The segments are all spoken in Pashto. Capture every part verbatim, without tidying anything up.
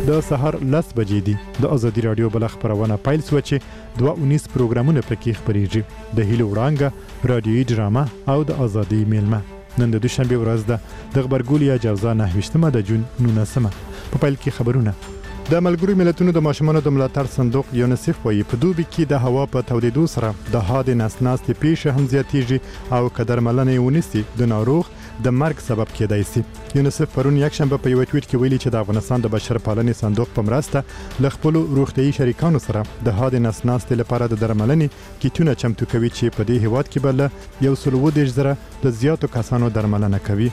د سهار لس بجې دي. د ازادي راډیو بل خبرونه پیل شوه چې دوه اونیس پروګرامونه پکې خپرېږي. د هیلو وړانګه، رادیوي ډرامه او د ازادي میلمه. نن د دوشنبې ورځ ده. د غبرګول یا جوزا نهه ویشتمه د جون نولسمه. په پیل کې خبرونه. د ملګرو ملتونو د ماشومانو د ملاتړ صندوق یونیسف وایي په دوبي کې د هوا په تودېدو سره د حادې نسناستې پیښې هم زیاتېږي او که درملنه یې ونیسي د ناروغ د مرګ سبب کېدای شي. یونیسف پرون یکشنبه په یو ټویټ کې ویلي چې د افغانستان د بشرپالنې صندوق په مرسته له خپلو روغتیايي شریکانو سره د حادې نسناستې لپاره د درملنې کیټونه چمتو کوي چې په دې هیواد کې به له یو سل اووه دېرش زره د زیاتو کسانو درملنه کوي.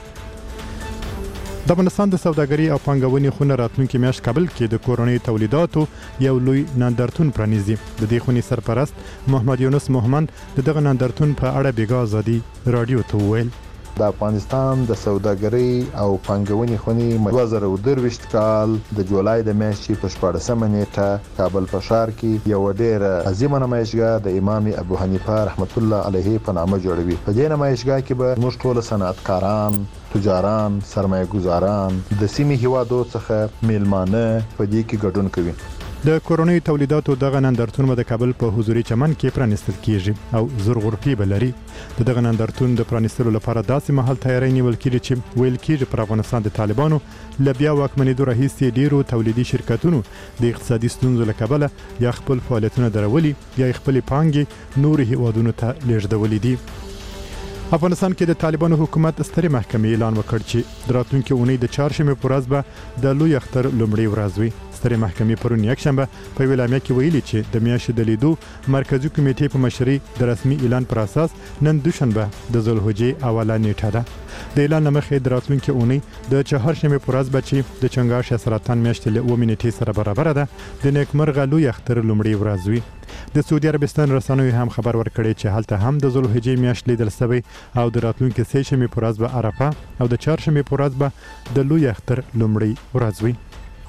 د افغانستان د سوداګرۍ او پانګونې خونه راتلونکي میاشت کابل کې د کورنۍ تولیداتو یو لوی نندارتون پرانیزي. د دې خونې سرپرست محمد یونس محمد د دغه نندارتون په اړه بیګا ازادي راډیو ته وویل. د افغانستان د سوداګرۍ او پانګونې خونې دوه زره درویشت کال د جولای د میاشتې په شپاړسمه نیټه کابل په ښار کې یو ډېره عظیمه نمایشګاه د امام ابو حنیفه رحمت الله علیه په نامه جوړوي. په دې نمایشګاه کې به موږ ټول صنعتکاران، تجاران، سرمایه گزاران د سیمې هیوادو څخه میلمانه په دې کې ګډون کوي. د کورنۍ تولیداتو دغه نندارتون به د کابل په حضوري چمن کې پرانیستل کیږي او زر غرفې به لري. د دغه نندارتون د پرانیستلو لپاره داسې مهال تیاری نیول کیږي چې ویل کیږي پر افغانستان د طالبانو له بیا واکمنېدو راهیسې ډیرو تولیدي شرکتونو د اقتصادي ستونزو له کبله یا خپل فعالیتونه درولي یا خپلې پانګې نورو هیوادونو ته لیږدولې دي. افغانستان کې د طالبانو حکومت سترې محکمې اعلان وکړ چې د راتلونکي اونۍ د چهارشنبې په ورځ به د لوی اختر لومړۍ ورځ وي. سترې محکمې پرون یکشنبه په یوه اعلامیه کې ویلي چې د میاشتې د لیدو مرکزي کمیټې په مشرۍ د رسمي اعلان پر اساس نن دوشنبه د ذوالحجې اوله نیټه ده. د اعلان له مخې د راتلونکي اونۍ د چهارشنبې په ورځ به چې د چنګاښ یا سرطان میاشتې له اوومې نیټې سره برابره ده د نیکمرغه لوی اختر لومړۍ ورځ وي. د سعودي عربستان رسنیو هم خبر ورکړی چې هلته هم د ذوالحجې میاشت لیدل شوی او د راتلونکي سه شنبې په ورځ به عرفه او د چهارشنبې په ورځ به د لوی اختر لومړۍ ورځ وي.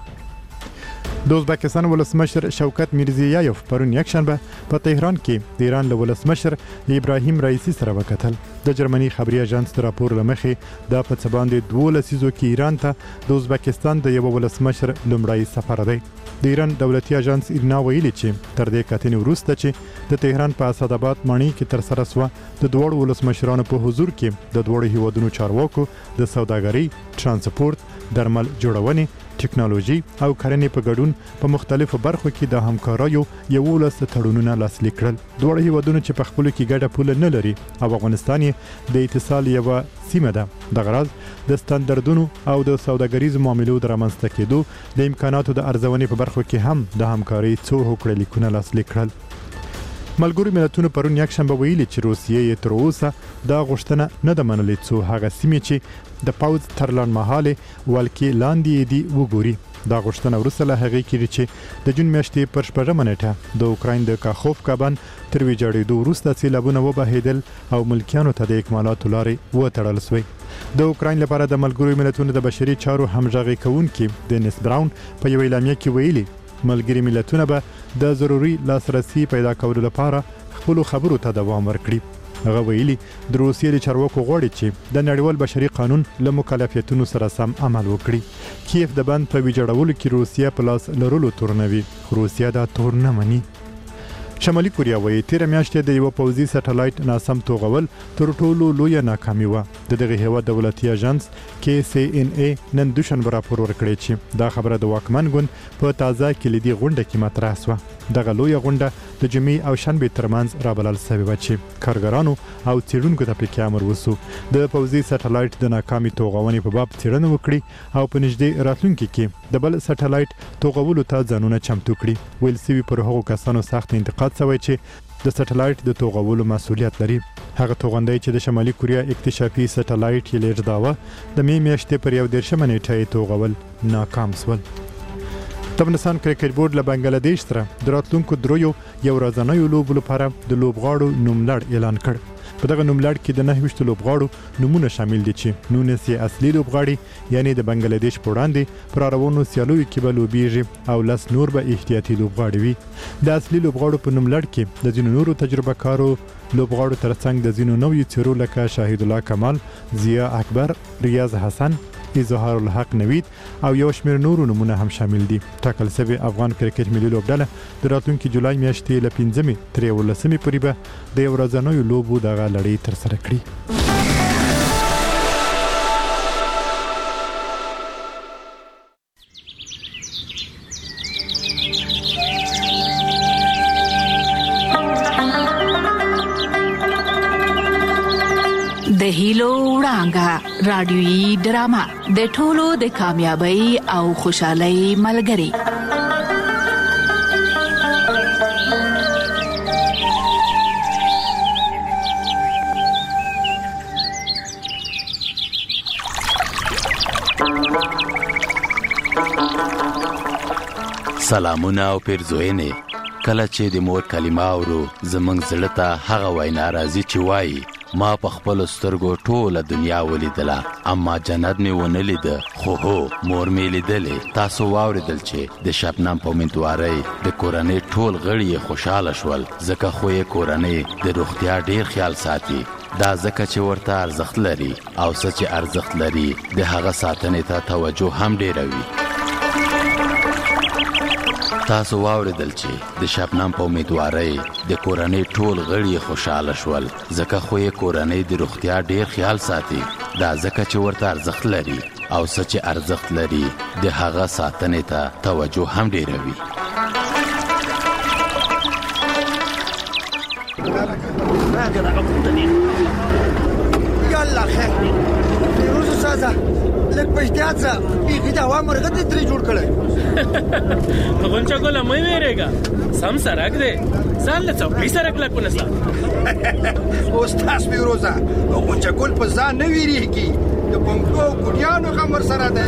د ازبکستان ولسمشر شوکت میرزیایف پرون یکشنبه په تهران کې د ایران له ولسمشر ابراهیم رئیسی سره وکتل. د جرمني خبري اژانس د راپور له مخې دا په څه باندې دوه لسیزو کې ایران ته د ازبکستان د یو ولسمشر لومړی سفر دی. د ایران دولتي اژانس ایرنا ویلي چې تر دې کتنې وروسته چې د تهران په اسداباد ماڼۍ کې تر سره سوه د دوړو ولسمشرانو په حضور کې د دوړو هیوادونو چارواکو د سوداګرۍ، ترانسپورت، درمل جوړونې، ټکنالوژي او کرنې په ګډون په مختلفو برخو کې د همکاریو یولس تړونونه لاسلیک کړل. دوه هیوادونه چې په خپلو کې ګډه پوله نه لري او افغانستان د اتصال یوه سیمه ده. د غرض د ستاندردونو او د سوداګریزو معاملو د رامنځته کېدو د امکاناتو د ارزونې په برخو کې هم د همکارۍ څو هوکړه لیکونه لاسلیک کړل. ملګرو ملتونو پرون یکشنبه ویلي چې روسیې تر اوسه دا غوښتنه نه ده منلې څو هغه سیمې چې د پوځ تر لنډمهالې ولکې لاندې دي وګوري. دا غوښتنه وروسته له هغې کېږي چې د جون میاشتې پر شپږمه نیټه د اوکراین د کاخوفکا بند تر ویجاړېدو وروسته سیلابونه وبهېدل او ملکیانو ته د اکمالاتو لارې وتړل سوې. د اوکراین لپاره د ملګرو ملتونو د بشري چارو همغږي کوونکي دینیس براون په یوه اعلامیه کې ویلي ملګري ملتونه به د ضروري لاسرسي پیدا کولو لپاره خپلو خبرو ته دوام ورکړي. هغه ویلي د روسیې د چارواکو غواړي چې د نړیوال بشري قانون له مکلفیتونو سره سم عمل وکړي. کیف د بند په ویجاړولو کې روسیه په لاس لرلو تورنوي خو روسیه دا تور نه مني. شمالي کوریا وایي تیره میاشتې د یوه پوځي سټلایټ ناسم توغول تر ټولو لویه ناکامي وه. د دغه هیواد دولتي اژانس کې سی ان ای نن دوشنبه راپور ورکړی چې دا خبره د واکمن ګوند په تازه کلیدي غونډه کې مطرح سوه. دغه لویه غونډه د جمعې او شنبې ترمنځ رابلل سوې وه چې کارګرانو او څېړونکو ته پکې امر وسو د پوځي سټلایټ د ناکامي توغونې په باب څېړنه وکړي او په نږدې راتلونکي کې د بل سټلایټ توغولو ته ځانونه چمتو کړي. ویل سوي پر هغو کسانو سخت انتقاد سوی چې د سټلایټ د توغولو مسؤلیت لري. هغه توغندی چې د شمالي کوریا اکتشافي سټلایټ یې لیږداوه د مې میاشتې پر یو دېرشمه نیټه یې توغول ناکام سول. د افغانستان کرکټ بورډ له بنګلادیش سره د راتلونکو دریو یو ورځنیو لوبو لپاره د لوبغاړو نوملړ اعلان کړ. په دغه نوملړ کې د نهه ویشتو لوبغاړو نومونه شامل دي چې نولس یې اصلي لوبغاړي یعنی د بنګلادیش په وړاندې پر روانو سیالیو کې به لوبیږي او لس نور به احتیاطي لوبغاړي وي. د اصلي لوبغاړو په نوملړ کې د ځینو نورو تجربه کارو لوبغاړو ترڅنګ د ځینو نویو څیرو لکه شاهد الله کمال، ضیا اکبر، ریاض حسن، اظهار الحق نوید او یو شمېر نورو نمونه هم شامل دي. ټاکل شوی افغان کرکټ ملي لوبډله د راتلونکي جولای میاشتې له پنځمې تر یولسمې پورې به د یو ورځنیو لوبو دغه لړۍ ترسره کړي. د هیلو وړانګه رادیويي ډرامه د ټولو د کامیابی او خوشحالۍ ملګری. سلامونه او پیرزوینې. کله چې د مور کلمه اورو زمونږ زړه ته هغه وینا راځي چې وایي ما په خپل سترګو ټوله دنیا ولیدله اما جنت مې ونه لیده، خو هو مور مې لیدلې. تاسو واورېدل چې د شبنم په امیندوارۍ د کورنۍ ټول غړي یې خوشحاله شول، ځکه خو یې کورنۍ د روغتیا ډیر خیال ساتي. دا ځکه چې ورته ارزښت لري او څه چې ارزښت لري د هغه ساتنې ته توجه هم ډیره وي. تاسو واورېدل چې د شبنم په امیدوارۍ د کورنۍ ټول غړي خوشاله شول، ځکه خو یې کورنۍ د روغتیا ډیر خیال ساتي. دا ځکه چې ورته ارزښت لري او څه چې ارزښت لري د هغه ساتنې ته توجه هم ډیره وي. یالا خیر روز سازه لږ په احتیاط سره بیخي د هوا مرغه دې ترې جوړ کړی. غونچه ګوله مې ویرېږه، سم سرک دی، ځان له څوکۍ سره کلک ونیسه. استاد فیروزه غونچه ګل په ځان نه ویرېږي، د بنګو او کوډیانو غم ورسره دی.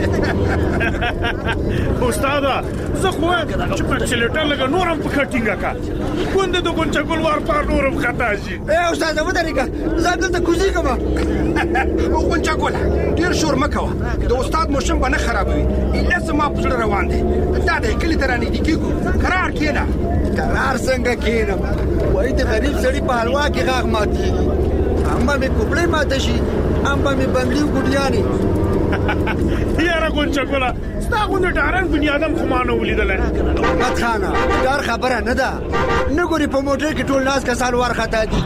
استاده زه خو وایم چې په چلیټر لږه نور هم پکښه ټینګه کړه، ګوندې د غونچه ګل وار پار نور هم خطا شي. ای استاده ودرېږه، زه دلته کوزېږم. غونچه ګله ډېر شور مه کوه، د استاد موشن به نه خرابوي. ایله زما په زړه روان دی، دا دی کلي ته رانږدې کېږو. کرار کښېنه. کرار څنګه کښېنم؟ وایي د غریب سړي په حلوا کې غاښ ماتېږي، هم به مې کوپړۍ ماته شي، هم به مې بنګړي ګوډیانې. یاره غونچه ګله ستا غوندې ډارن بنیادم خو ما نه ولیدلی. احمد خانه ډار خبره نه ده، نه ګورې په موټر کې ټول ناست کسان وارخطا دي.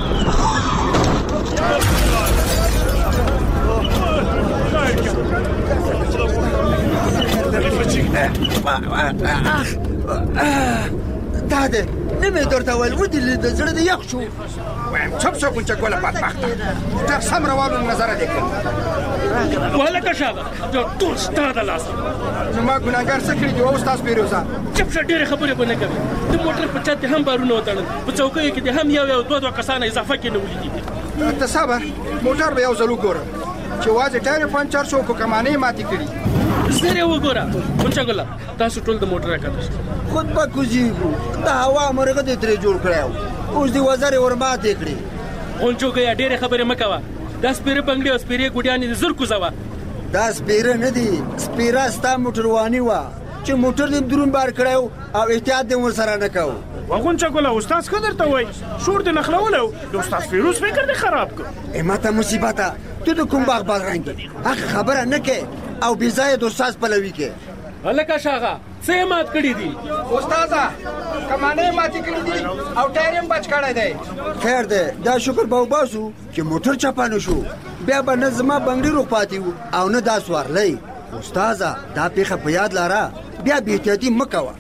دا دی نه مې درته ویل ودې د زړه دې یخ شو. وایم چپ شو غونچه ګله بدبخته، ډېر سم روانو نظره دې کړ. وهلکه شابه ټول ستا د لاسه. زما ګناهګار څه کړي دي او استاد فیروزه؟ چپ شه، ډېرې خبرې به نه کوې. د موټر په چت دې هم بارونه وتړل، په چوکیو کې دې هم یو یو دوه دوه کسانه اضافه کې نه ولیدي. ته صبر، موټر به یو ځل وګورم چې وازې ټایر پنچر شو په کمانې ماتې کړي. زر یې وګوره غونچه ګله، تاسو ټول د موټر راکښته شئ. خود به کوزېږو، د هوا مرغه دې ترې جوړ کړی و، اوس دې وزرې ور ماتې کړې. غونچو ګیا ډېرې خبرې مه کوه، دا سپېره بنګړي او سپېرې ګوډیانې دې زر کوزوه. دا سپېره نه دي، سپېره ستا موټرواني وه چې موټر دې دروند بار کړی و او احتیاط دې ورسره نه کوو. غونچه ګله استاد ښه درته وایي، شور دې نښلولی و، د استاد فیروز فکر دې خراب کړ. ای ماته مصیبته، ته د کوم باغ بادرنګ یې هغه خبره نه کې او بې ځایه د استاد پلوي کې. هلکه شاغه څه یې مات کړي دي؟ استاده کمانې ماتې کړي دي او ټایر یې بچ کړی دی. خیر دی، دا شکر به وباسو چې موټر چپانه شو، بیا به نه زما بنګړي روغ پاتې وو او نه دا سوارلی. استاده دا پیښه په یاد لاره، بیا بې احتیاطي مه کوه.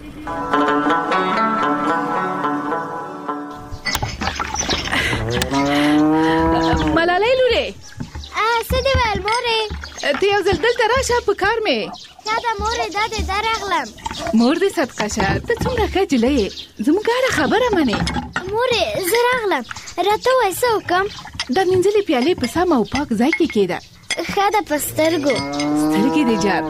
ملالۍ لورې څه دې ویل مورې؟ ته یو ځل دلته راشه، په کار مې. دا ده مورې، دا دې دا راغلم. مور دې صدقه شه، ته څومره ښه نجلۍ یې، زموږ هره خبره منې. مورې زه راغلم، راته ووایه څه وکړم؟ دا مینځلې پیالې په سم او پاک ځای کې کېږده. ښه ده په سترګو. سترګې دې جار.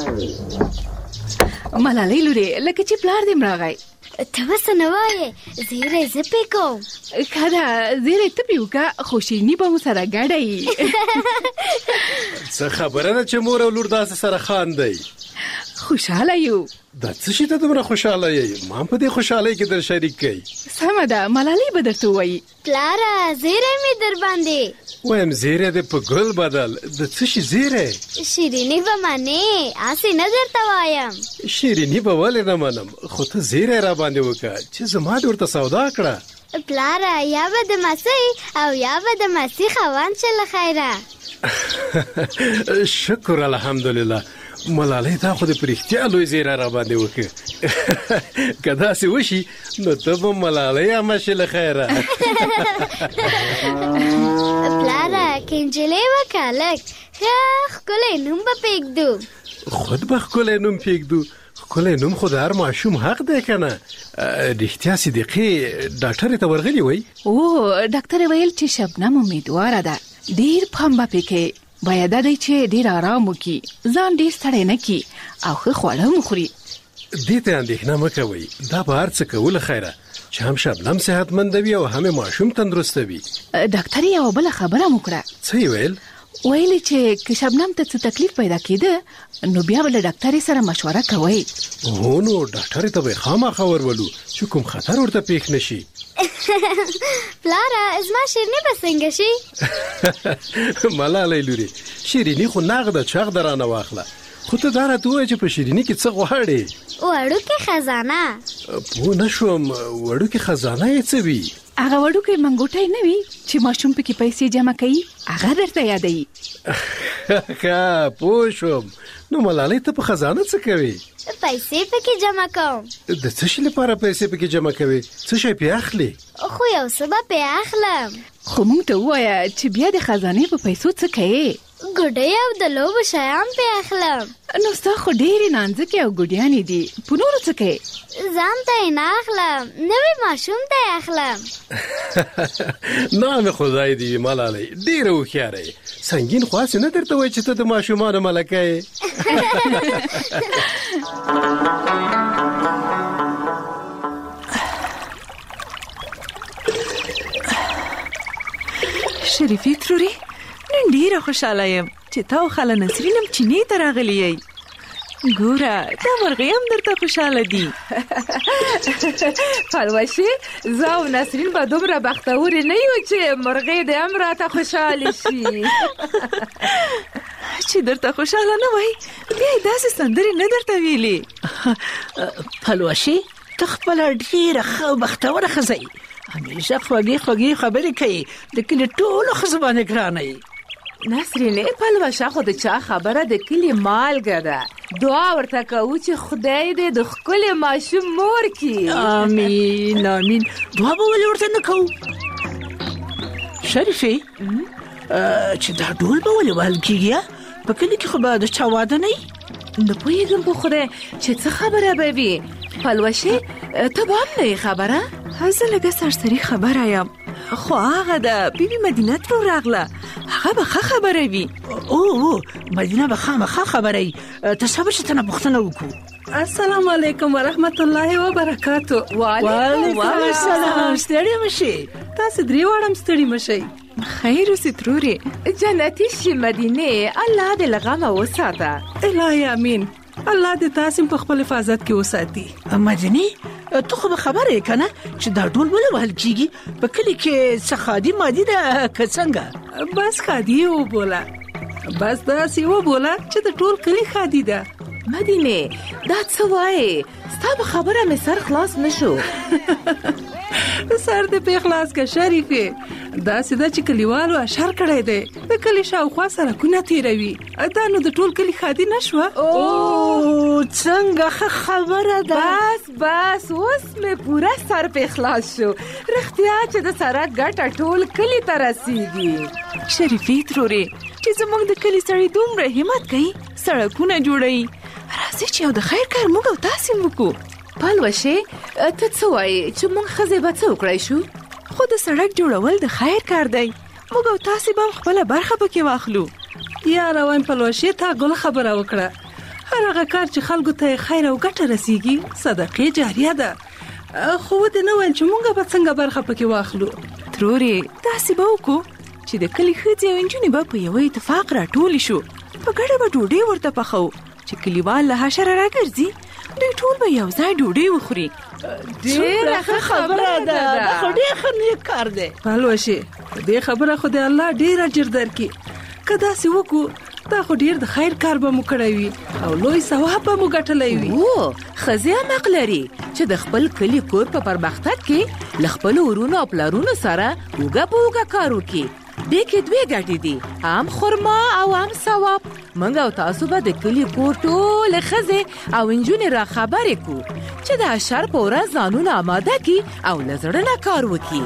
ملالۍ لورې لکه چې پلار دې م راغی. ته به څه نه وایې، زیری زه پې کوم. ښه ده، زیری ته پې وکړه، خو شیریني به مو سره ګډه یي. څه خبره ده چې مور او لور داسې سره خاندئ؟ خوشاله یو. دا څه شي ته دومره خوشاله یې؟ ما په دې خوشالۍ کې در شریک کړي. سمه ده، ملالۍ به درته ووایي. پلاره زیری مې در باندې وایم زیری دې په ګل بدل. د څه شي زیری؟ شیریني به منې، هسې نه درته وایم. شیریني به ولې نه منم، خو ته زیری را باندې وکړه چې زما دې ورته سودا کړه. پلاره یا به د مسۍ او یا به د مسۍ خاوند شه له خیره. شکر الحمدلله. ملالۍ تا خو دې په رښتیا لوی زیری را باندې وکړه. که داسې وشي نو ته به ملالۍ عمه شې له خیره. پلاره که نجلۍ وکړه لږ ښه ښکلی نوم به پرېږدو. خود به ښکلی نوم پرېږدو. ښکلی نوم خو د هر ماشوم حق دی که نه؟ رښتیا صدیقې ډاکټرې ته ورغلي وی؟ او ډاکټر ویل چې شبنم امیدواره ده، ډېر پام به پې کوي. باید دا دی چې ډېر آرام وکړي، ځان ډېر ستړی نه کړي او ښه خواړه هم وخوري. دې ته اندېښنه مه کوئ، دا به هر څه کوو له خیره چې هم شبنم صحتمنده وي او هم ماشوم تندرسته وي. ډاکټر یوه بله خبره م وکړه. څه یې ویل؟ ویلې چې که شبنم ته څه تکلیف پیدا کېده نو بیا به له ډاکټرې سره مشوره کوئ. هو نو ډاکټرې ته به یې خامخا ورولو چې کوم خطر ورته پېښ نه شي. پلاره زما شیریني به څنګه شي؟ ملالۍ لورې، شیریني خو نغده چغ د رانه واخله، خو ته دا راته ووایه چې په شیریني کې څه غواړې؟ وړوکې خزانه. پوه نه شوم، وړوکې خزانه یې څه وي؟ هغه وړوکی منګوټی نه وي چې ماشوم پکې پیسې جمع کوي، هغه درته یادوي. ښه پوه شوم. نو ملالۍ ته په خزانه څه کوي؟ پیسې پکې جمع کوم. د څه شي لپاره پیسې پکې جمع کوي؟ څه شی پې اخلي؟ خو یو څه به پې اخلم. خو موږ ته ووایه چې بیا د خزانې په پیسو څه کوې؟ ګوډۍ او د لوبو شیان پې اخلم. نو ستا خو ډېرې نانځکې او ګوډیانې دي، په نورو څه کوې؟ ځان ته یې نه اخلم، نوی ماشوم ته یې اخلم. نام خدای دې وي ملالۍ، ډېره هوښیاره یې. سنګین خو هسې نه درته وایي چې ته د ماشومانو ملکه یې. شریفې ترورې، نن ډېره خوشحاله یم چې تا او خاله نسرین هم چینې ته راغلي یئ. ګوره دا مرغۍ هم درته خوشحاله دي. پلوشې زه او نسرین به دومره بختورې نه یو چې مرغۍ دې هم راته خوشحاله شي. چې درته خوشحاله نه وای بیا یې داسې سندرې نه درته ویلې. پلوشې ته خپله ډېره ښه بختوره ښځه یې، همیشه خوږې خوږې خبرې کوي، د کلي ټولو ښځو باندې ګرانه یې. نسرینې پلوشه خو د چا خبره د کلي مالګه ده. دعا ورته کوو چې خدای دې د ښکلي ماشوم مور کړي. آمین آمین. دعا به ولې ورته نه کوو؟ شریفې چې دا ډول به ولې وهل کېږي؟ په کلي کې خو به د چا واده نه وي؟ نه پوهېږم په خدای چې څه خبره به وي. پلوشې ته به هم نه یې خبره؟ زه لږه سرسري خبره یم، خو هغه د بیبي مدینه ترو راغله، هغه به ښه خبره وي. او او مدینه به خامخا خبره وي. ته صبر چې تنه پوښتنه وکړو. السلام علیکم ورحمت الله وبرکاتو. وعلیکم السلام. ستړي مشئ. تاسو درې واړه ستړي مشئ. خیر اوسې ترورې. جنتي شي مدینه، الله دې له غمه وساته. الهي امین. الله دې تاسو په خپل حفاظت کې وساتي. مدینه ته خو به خبره یې که نه چې دا ډول ولې وهل کېږي؟ په کلي کې څه خادي مادي ده که څنګه؟ بس خادي یې وبوله، بس داسې وبوله چې د ټول کلي خادي ده. مدینه دا څه وایې؟ ستا په خبره مې سر خلاص نه شو. سر دې پې خلاص که شریفې. داسې ده چې کلیوالو اشر کړی دی، د کلي شاوخوا سړکونه تېروي، دا نو د ټول کلي خادي نه شوه؟ او څنګه ښه خبره ده. بس بس اوس مې پوره سر پې خلاص شو. رښتیا چې د سړک ګټه ټول کلي ته رسېږي. شریفې ترورې چې زموږ د کلي سړي دومره همت کوي، سړکونه جوړوي، راځئ چې یو د خیر کار موږ او تاسې وکړو. پلوشې ته څه وایې چې موږ ښځې به څه وکړی شو؟ خو د سړک جوړول د خیر کار دی، موږ او تاسې به هم خپله برخه پکې واخلو. یاره وایم پلوشې تا ګل خبره وکړه. هر هغه کار چې خلکو ته خیر او ګټه رسیږي صدقې جاریه ده. خو ودې نه ویل چې موږ به څنګه برخه پکې واخلو. ترورې داسې به وکړو چې د کلي ښځې او نجونې به په یوه اتفاق راټولې شو، په ګډه به ډوډۍ ورته پخوو چې کلیوال له حشره راګرځي دوی ټول به یو ځای ډوډۍ وخوري. ډېره ښه خبره ده، دا خو ډېر ښه نیک کار دی. پلوشې دې خبره خو د الله ډېر اجر درکړي. که داسې وکړو دا خو ډېر د خیر کار به مو کړی وي او لوی ثواب به مو ګټلی وي. او ښځې هم حق لري چې د خپل کلي کور په پرمختګ کې له خپلو ورونو او پلرونو سره اوږه په اوږه کار وکړي. دې کې دوې ګټې دي، هم خرما او هم ثواب. موږ او تاسو به د کلي کور ټولې ښځې او نجونې را خبرې کړو چې د حشر په ورځ ځانونه اماده کړي او له زړه نه کار وکړي.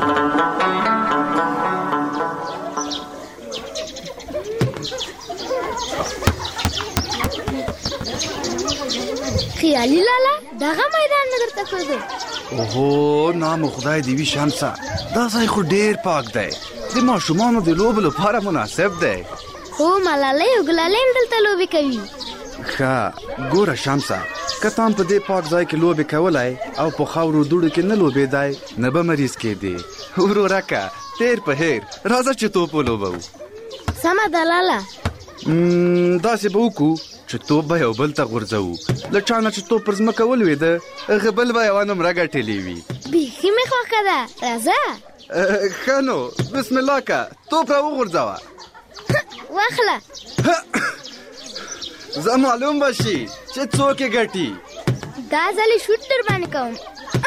خیالي لالا دغه میدان نه درته ښودو. اوهو نام خدای دې وي شمسه، دا ځای خو ډېر پاک دی، د ماشومانو د لوبو لپاره مناسب دی. هو ملالۍ او ګلالۍ هم دلته لوبې کوي. ښه ګوره شمسه، که تا په دې پاک ځای کې لوبې کولی او په خاورو دوړو کې نه لوبېدی نه به مریض کېدې. ورورکه تیر په هیر راځه چې توپ ولوبو. سمه ده لالا. داسې به وکړو چې توپ به یو بل ته غورځوو، له چا نه چې توپ پر ځمکه ولوېده هغه بل به یوه نمره ګټلې وي. بیخي مې خوښه ده، راځه. ښه نو بسم الله که توپ را وغورځوه. واخله. زه معلوم به شي چې څوک یې ګټي. دا ځل یې شوټ در باندې کوم.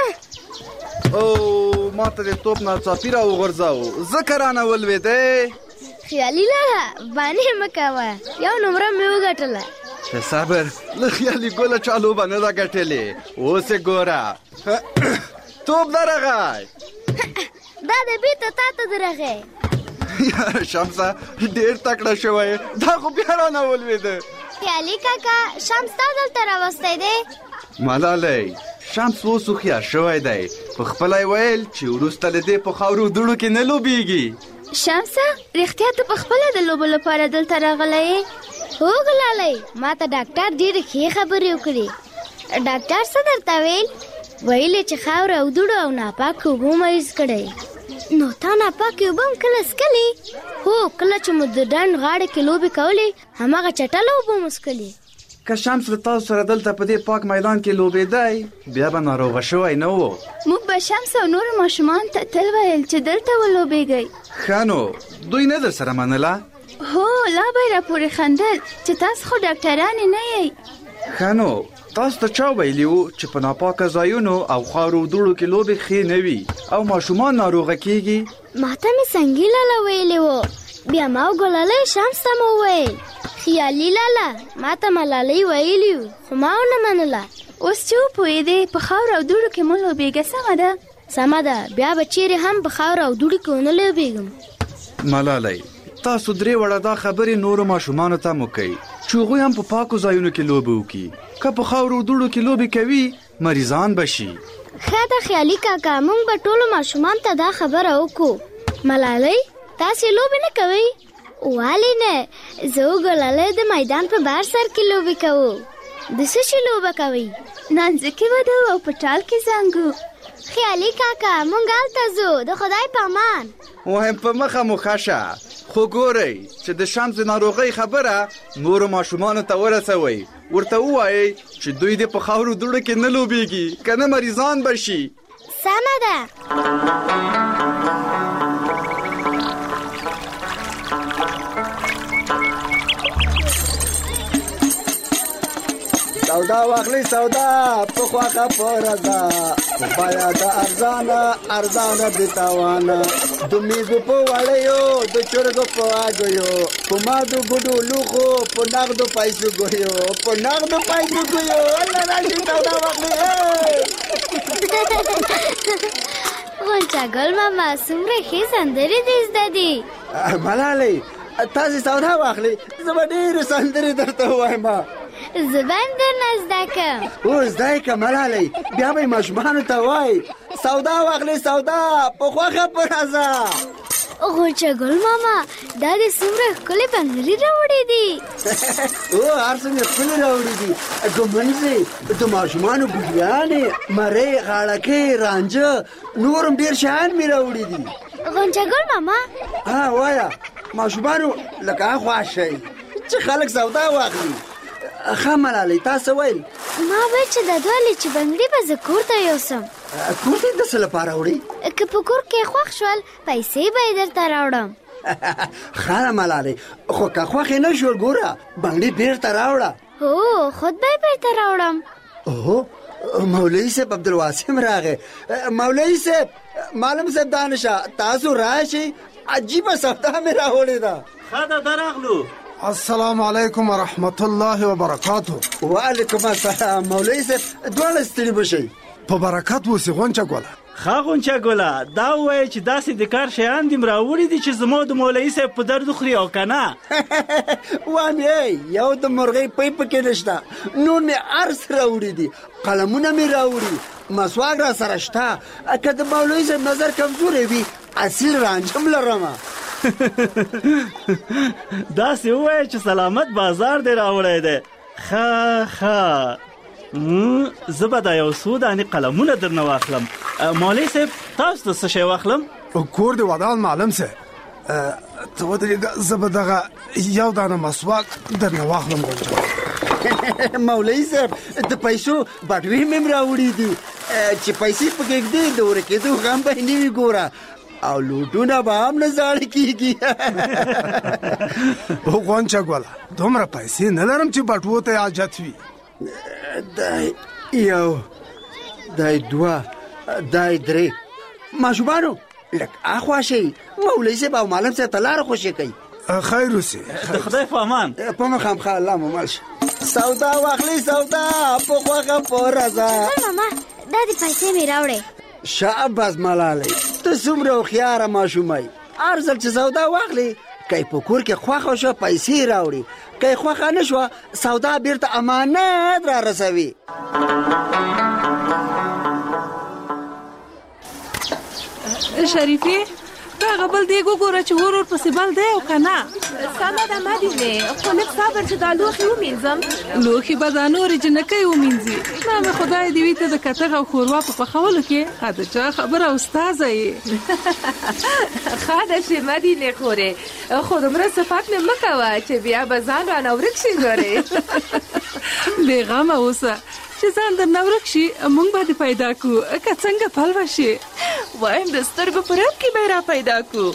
او ما ته د توپ ناڅاپي را وغورځاو، ځکه رانه ولوېدی. خیالي لالا بانې مه کوه، یو نمره مې وګټله. صبر، له خیالي ګوله چا لوبه نه ده ګټلې. اوس یې ګوره توپ درغی. دا د بیرته تا ته درغی. یاره شمسه ډېر تکړه شوی، دا خو بیا رانه ولوېده. خیالي کاکا شمس تا دلته راوستی دی. ملالۍ شمس اوس هوښیار شوی دی، په خپله یې ویل چې وروسته له دې په خاورو دوړو کې نه لوبېږي. شمسه رښتیا ته په خپله د لوبو لپاره دلته راغلی یې؟ هو ګلالۍ، ما ته ډاکټر ډېرې ښې خبرې وکړې. ډاکټر څه درته ویل؟ ویل یې چې خاوره او دوړو او ناپاکې اوبو مریض کړی. نو تا ناپاکې اوبه هم کله څکلې؟ هو کله چې مو د ډنډ غاړه کې لوبې کولې هماغه چټله اوبه مو څکلې. که شمس له تاسو سره دلته په دې پاک میدان کې لوبېدی بیا به ناروغه شوی نه و. موږ به شمس او نورو ماشومانو ته تل ویل چې دلته ولوبېږئ. ښه نو دوی نه در سره منله؟ هو لا به یې راپورې خندل چې تاسو خو ډاکټرانې نه یئ. ښه نو تاسو ته چا ویلي وو چې په ناپاکه ځایونو او خاورو دوړو کې لوبې ښې نه وي او ماشومان ناروغه کېږي؟ ما ته مې سنګي لالا ویلې وو، بیا ما او ګلالۍ شمس ته مو وویل. خیالي لالا ما ته ملالۍ ویلي وو خو ما ونه منله. اوس چې وپوهېدې په خاورو او دوړو کې مه لوبېږه، سمه ده؟ سمه ده، بیا به چیرې هم په خاورو او دوړو کې ونه لوبېږم. ملالۍ تاسو درې وړه دا خبرې نورو ماشومانو ته مو کوئ چې هغوی هم په پاکو ځایونو کې لوبې وکړي. که په خاورو دوړو کې لوبې کوي مریضان به شي. ښه ده خیالي کاکا، موږ به ټولو ماشومانو ته دا خبره وکړو. ملالۍ تاسې لوبې نه کوئ؟ ولې نه، زه او ګلالۍ د میدان په بهر سر کې لوبې کوو. د څه شي لوبه کوئ؟ نانځکې ودو او په ټال کې زنګو. خیالي کاکا موږ هلته ځو، د خدای په امان. وایم په مخه مو ښه شه، خو ګورئ چې د شمس د ناروغۍ خبره نورو ماشومانو ته ورسوئ. ورته ووایئ چې دوی دې په خاورو دوړو کې نه لوبېږي، که نه مریضان به شي. سمه ده. سودا واخلي سودا په خواخه پردا بایا د ارزانه ارزانه د تاوانه د میزو په وړیو د چرګو په اګیو په مادو ګډو لوخو په نغدو پیسو ګیو په نغدو پیسو ګیو الله راشي سودا واخلي. غونچه ګل ماما څومره ښې سندرې دې زده دي. ملالۍ تاسې سودا واخلي، زه به ډېرې سندرې درته ووایم. زه به هم درنه زده کړم. او زده یې که ملالۍ، بیا به یې ماشومانو ته وایي سودا واخلې سودا په خوښه په راځه. غونچه ګل ماما دا دې څومره ښکلې بنګلې راوړې دي. او هر څه مې ښکلې راوړې دي، ګمنځې د ماشومانو ګوډیانې مرۍ غاړکۍ رانجه نور هم ډېر شیان مې راوړي دي. غونچه ګل ماما ها وایه ماشومانو لکه خوښ شئ چې خلک سودا واخلي. ښه ملالۍ تاسو ویل ما ویل چې د دوه چې بنګړي به زه کور ته یوسم. کور ته د څه لپاره وړي؟ که په کور کې خوښ شول پیسې به یې درته راوړم. ښه ملالۍ خو که خوښ یې نه شول ګوره بنګړي بیرته راوړه. هو خود به یې بیرته راوړم. اوهو مولوي صاحب عبدالواسم راغی. مولوي صاحب معلم صاحب دانشه تاسو راشئ عجیبه سودا مې راوړې ده. ښه ده درغلو. السلام علیکم ورحمت الله وبرکاته. وعلیکم السلام مولوي صاحب دواړه ستړي بشئ. په برکت اوسې غونچه ګوله. ښه غونچه ګوله دا ووایه چې داسې د کار شیان دې م راوړي دي چې زما د مولوي صاحب په درد خوري او که نه. وامې یو د مرغۍ پی پکې نشته نور مې هر څه راوړي دي. قلمونه مې راوړي مسواک را سره شته. که د مولوي صاحب نظر کمزوری وي اصیل رانجم لرمه. داسې ووایه چې سلامت بازار دې راوړی دی. ښه ښه زه به دا یو څو دانې قلمونه درنه واخلم. مولوي صاحب تاسو ته څه شی واخلم؟ کور دې ودان معلم صاحب. ته ودرېږه زه به دغه یو دانه مسواک درنه واخلم غونچه. مولوي صاحب د پیسو بټوې مې م راوړي دي چې پیسې پکې ږدې د ورکېدو غم به یې نه وي ګوره او لوټونه به هم نه زاړه کېږي. غونچه ګوله دومره پیسې نه لرم چې بټوو ته حاجت وي. دای یو دای دوه دای درې ماشومانو لږ اخوا شئ مولوي صاحب او معلم صاحب ته لاره خوشې کوي. خیر اوسې. د خدای په امان. په مخ خامخا الله مو مل شه. سودا واخلي سودا په خوښه په رضا. ماما دا دې پیسې مې راوړې. شاباس ملالۍ ته څومره هوښیاره ماشومه یې. هر ځل چې سودا واخلي که په کور کې خوښه شوه پیسې راوړي که یې خوښه نه شوه سودا بیرته امانت را رسوي. شریفې دغه بل دیګ وګوره چې ور ورپسې بل دی او که نه. سمه ده مدینې خو لږ صبر چې دا لوښي ومینځم. لوښي به دا نورې جنکۍ ومینځي. نه مې خدای دې وي ته د کتغ او ښوروا په پخولو کې ښه د چا خبره استاذه یې. ښه ده چې مدینې خورې خو دومره صفت مې مه کوه چې بیا به ځان رانه ورک شي ګورې. بې غمه اوسه چې ځان درنه ورک شي موږ به دې پیدا کړو که څنګه پل به شي. وایم د سترګو په رپ کې به یې را پیدا کړو.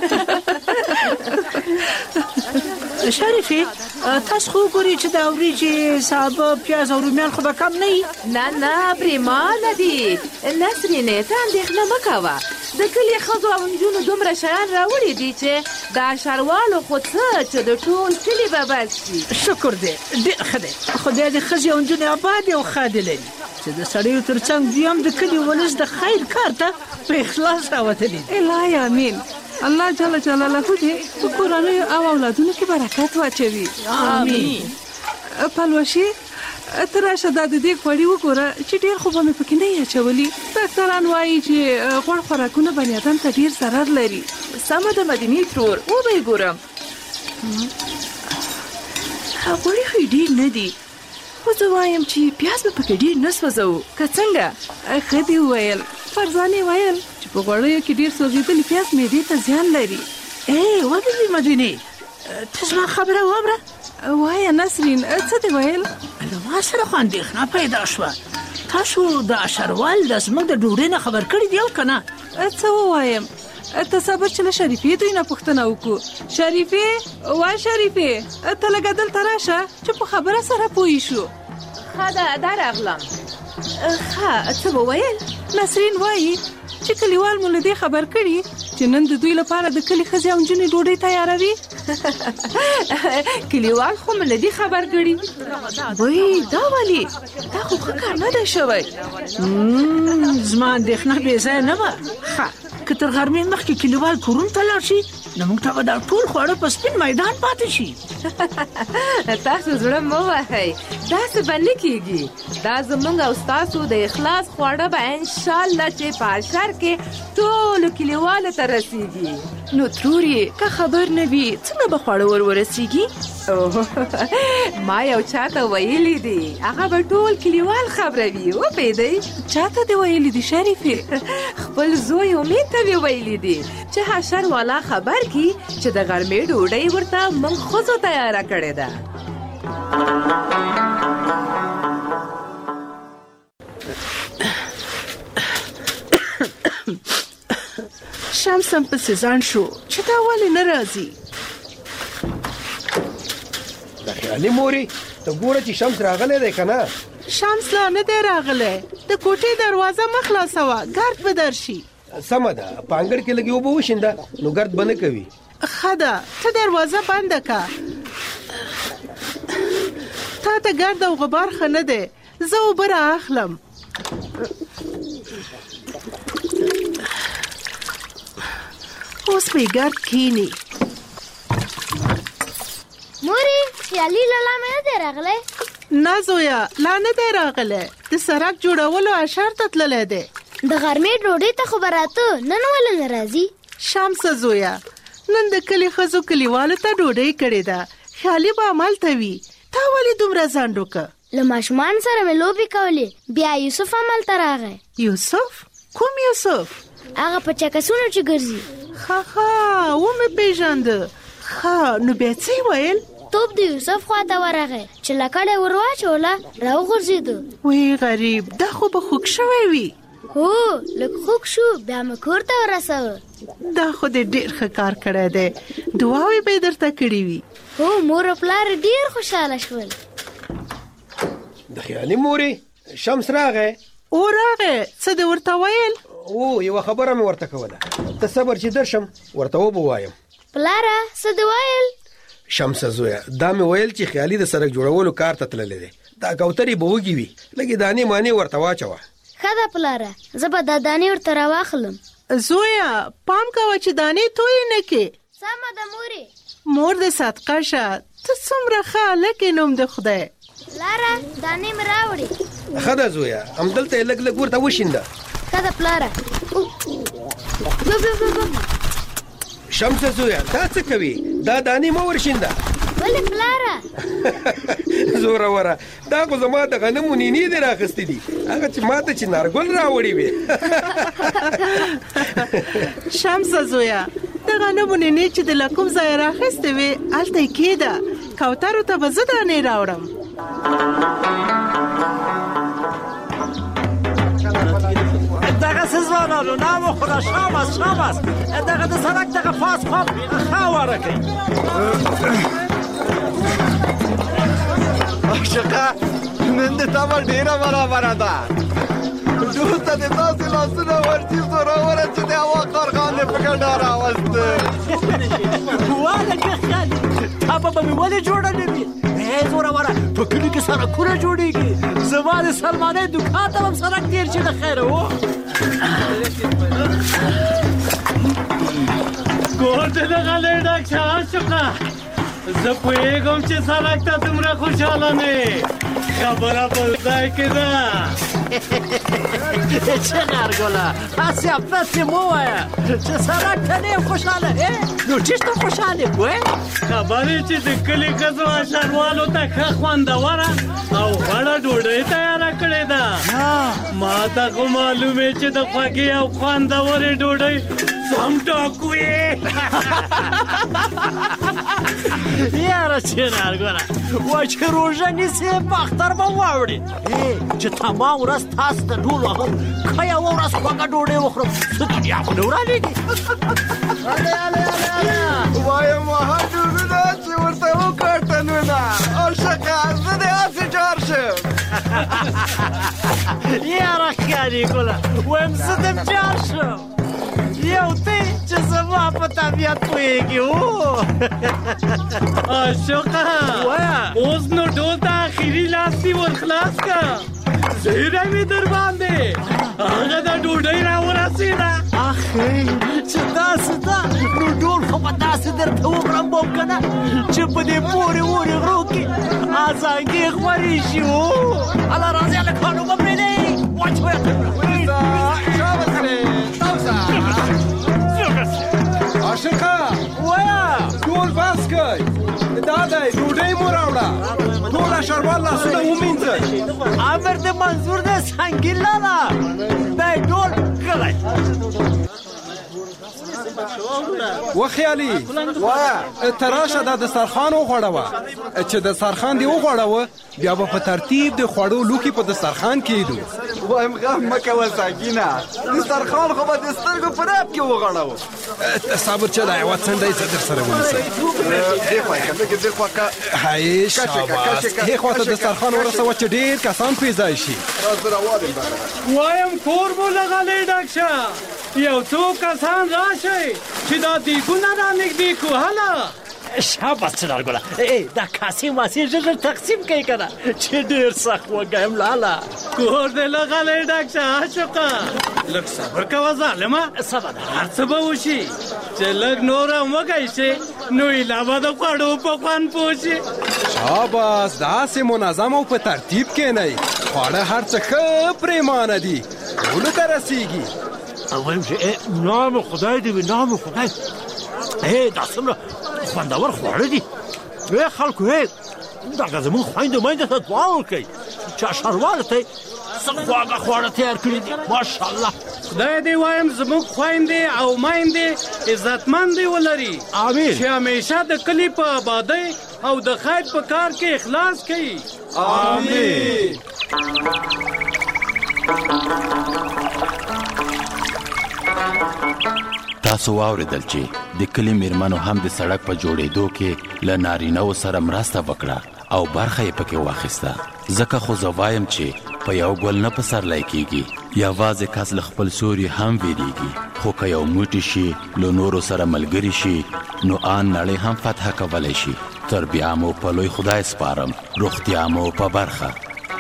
شریفې تاسو خو ګورئ چې دا وریجې سابه پیاز او رومیان خو به کم نه وي. نه نه پرېمانه دي نسرینې ته اندېښنه مه کوه. د کلي ښځو او نجونو دومره شیان راوړي دي چې دا شروالو خو څه چې د ټول کلي به بس شي. شکر دی ډېر ښه دی. خدای دې ښځې او نجونې ابادې او ښادې لري چې د سړیو تر څنګ دوی هم د کلي ولس د خیر کار ته په اخلاص راوتلي دي. الهی امین. الله جل جلاله دې په کورنیو او اولادونو کې برکت واچوي. امین. پلوشي ته راشه دا د دې غوړي وګوره چې ډېر خو به مې پکې نه یې اچولي. ډاکټران وایي چې غوړ خوراکونه بني ادم ته ډېر ضرر لري. سمه ده مدینې ترور وبه یې ګورم. غوړي خو ډېر نه دي خو زه وایم چې پیاز به پکې ډېر نه سوځوو که څنګه. ښه دې وویل. فرزانې ویل چې په غوړیو کې ډېر سوځېدلي پیاز معدې ته زیان لري. ای وبې مدینې ته زما خبره واوره. وایه نسرین څه دې ویل؟ له ما سره خو اندېښنه پیدا شوه. تاسو د اشروال د زموږ د ډوډۍ نه خبر کړي دي او که نه؟ څه ووایم ته صبر چې له شریفې دوی نه پوښتنه وکړو. شریفې وا شریفې ته لږه دلته راشه چې په خبره سره پوه شو. ښه ده دا راغلم. ښه څه به ویل؟ نسرین وایي چې کلیوال مو له دې خبر کړي چې نن د دوی لپاره د کلي ښځې او نجونې ډوډۍ تیاروي. کلیوال خو مو له دې خبر کړي. وای دا ولې دا خو ښه کار نه دی شوی. زما اندېښنه بې ځایه نه وه. ښه که تر غرمې مخکې کلیوال کورونو ته لاړ شي نو موږ ته به دا ټول خواړه په سپین میدان پاتې شي. تاسو زړه مه وهئ داسې به نه کېږي. دا زموږ او ستاسو د اخلاص خواړه به انشاءالله چې په اشر کې ټولو کلیوالو ته رسیږي. نو ترورې که خبر نه وي څنګه به خواړه ور ورسیږي؟ ما یو چاته ویلي دي هغه به ټول کلیوال خبروي. وپوهېدئ چاته دې ویلي دي شریفې؟ خپل زوی امید ته مې ویلي دي چې حشر والا خبر کی چې د غرمې ډوډۍ ورته موږ ښځو تیاره کړې ده. شمس هم پسې ځان شو چې دا ولې نه راځي. د خیالي مورې ته ګوره چې شمس راغلی دی که نه؟ شمس لا نه دی راغلی. د کوټې دروازه مه خلاصوه، ګرد به درشي. سمه ده، په انګړ کې لږې اوبه وشینده نو ګرد به نه کوي. ښه ده، ته دروازه بنده که. تا ته ګرد او غبار ښه نه دی، زه اوبه را اخلم. اوس مې ګرد کینی. مورې خیالي لالا مې نه دی راغلی؟ نه زویا، لا نه دی راغلی. د سړک جوړولو اشر ته تللی دی. د غرمې ډوډۍ ته خو به راته، نن ولې نه راځي؟ شمسه زویا، نن د کلي ښځو کلیوالو ته ډوډۍ کړې ده، خیالي به همالته وي. تا ولې دومره ځنډ وکړه؟ له ماشومان سره مې لوبې کولې، بیا یوسف همالته راغی. یوسف؟ کوم یوسف؟ هغه په چکسونو چې ګرځي. ښه ښه، ومې پېژانده. ښه، نو بیا څه یې ویل؟ توپ د یوسف خواته ورغی چې لکړه ور واچوله، راوغورځېدو. وی غریب، دا خو به خوږ شوی وي. هو لږ خوږ شو، بیا مې کور ته ورسوه. دا خو دې ډېر ښه کار کړی دی، دعاوې به یې درته کړې وي. هو مور او پلار ډېر خوشحاله شول. د خیالي مورې شمس راغی؟ او راغی، څه دې ورته ویل؟ او یوه خبره مې ورته کوله، ته صبر چې درشم ورته وبه وایم. پلاره څه دې ویل؟ شمسه زویه، دا مې ویل چې خیالي د سړک جوړولو کار ته تللی دی، دا کوترې به وږي وي، لږې دانې مانې ورته واچوه. ښه ده پلاره، زه به دا دانې ورته راواخلم. زویه پام کوه چې دانې تویې نه کې. سمه ده مورې. مور دې صدقه شه، ته څومره ښه هلک یې نوم د خدای. لاره دانې مې راوړې. ښه ده زویه، همدلته یې لږ لږ ورته وشینده. ښه ده پلاره. شمسه زویه، دا څه کوي؟ دا دانې مه ورشینده. ولې پلاره؟ زوروره، دا خو زما د غنمو نینې دې راخیستې دي، هغه چې ما ته چې نارګل راوړې وې. شمسه زویه، د غنمو نینې چې د له کوم ځایه راخیستې وې هلته یې کېده، کوترو ته به زه دانې راوړم. دغه ځوانانو نام خدا شاباس شاباس، دغه د سړک دغه فاس خوا ښه واره کوي. عاشقه نن دې تمه ډېره برابره ده، ټول ته دې داسې لاسونه ورځي زوروره چې د هوا کارخان دې پکې ډار راوسته. والکه خالي، تا به مې ولې جوړلې وي؟ ای زوروره، په کلي کې سړکونه جوړېږي، زما د سلمانۍ دوکان ته هم سړک تېر شي د خیره. و کور دې د غلې ډک شه عاشقه، زه پوهېږم چې سړک ته دومره خوشحاله نه یې، خبره په ځای کې ده. چه غرګله، هسې اپسې مه وایه چې سړک ته نه یم خوشحاله. نو چېرته خوشحاله پوه؟ خبرې چې د کلي ښځو اشروالو ته ښه خوندوره او غوړه ډوډۍ تیاره کړې ده. ما ته خو معلومې چې د خوږې او خوندورې ډوډۍ سم ټاکو یې. یاره چې نارګله، وایي چې روژه نیسې په اختر به واوړې، چې تمام ورځ تاسو ته ډول وهم، که یوه ورځ خوږه ډوډۍ وخورم څه دنیا خو نه ورانېږي. وایم وها ډوډونه چې ورته وکړه ټنونه، عاشقه زه دې هسې جار شم. یاره خیالي ګله، وایم زه دې جار شم، یو ته چې زما په طبیعت پوهېږي. عاشقه اوس نو ډول ته اخري لاس دې ورخلاص که، زیری مې در باندې، هغه د ډوډۍ راورسېده. اخی چې داسې ده، نو ډول خو به داسې درته وکړم بوم که نه چې په دې پورې وورې غرو کې ازانګې خورې شي. الله راځي هلکانو به پرېږدئ، واچوه عاشقه وایه ټول بس کوئ، دا دی ډوډۍ مو راوړه، ټول اشروال لاسونه ومینځئ. امر د منظور دی سنګین لالا، دی ډول غلی. و خیالي واه تراشه د دسترخوان وغوړوه چې د دسترخوان دی وغوړوه بیا به په ترتیب د خوړو لوکي په دسترخوان کېدو وایم غم مکه وساکینه دسترخوان خو به د سترګو په راب کې وغوړوه صبر چې دا یوه څنډه یې څه در سره ونیسه دې خوا که دې خوا که هی شاباس دې خوا ته دسترخوان ورسوه چې ډېر کسان پرې ځای شي وایم کور مو لغلی ډک شه یو څو کسان راشئ چې دا دیګونه رانږدې کړو هله شاباس چنارګله ای دا کاسې ماسې ژر ژر تقسیم کوي که نه چې ډېر سخت وږی لاله کور دې لغلی ډک شه عاشقه لږ صبر کوه ظالمه صبر هر څه به وشي چې لږ نور هم وږی شي نو ایله به د خوړو په خوند پوه شي شاباس داسې منظم او په ترتیب کښېنئ خواړه هر څه ښه پرېمانه دي ټولو ته رسېږي وایم چې نام خدای دې وي نام خدای ای دا څومره خوندور خواړه دي ای خلکو ای دغه زموږ خویندو میندو ته دعا وکړئ چې اشروالو ته یې څه خواږه خواړه تیار کړي دي ماشاءالله خدای دې وایم زموږ خویندې او میندې عزتمندې ولري امین چې همیشه د کلي په آبادۍ او د خیر په کار کې اخلاص کوي امین تاسو واوریدل چې د کلي میرمنو هم د سړک په جوړېدو کې له نارینه‌و سره مرسته وکړه او برخه یې پکې واخیسته ځکه خو زه وایم چې په یو ګل نه پسرلی کېږي یوازې کس له خپل سوري هم ویریږي خو که یو موټی شي له نورو سره ملګري شي نو آن نړۍ هم فتح کولی شي تر بیا مو په لوی خدای سپارم روغتیا مو په برخه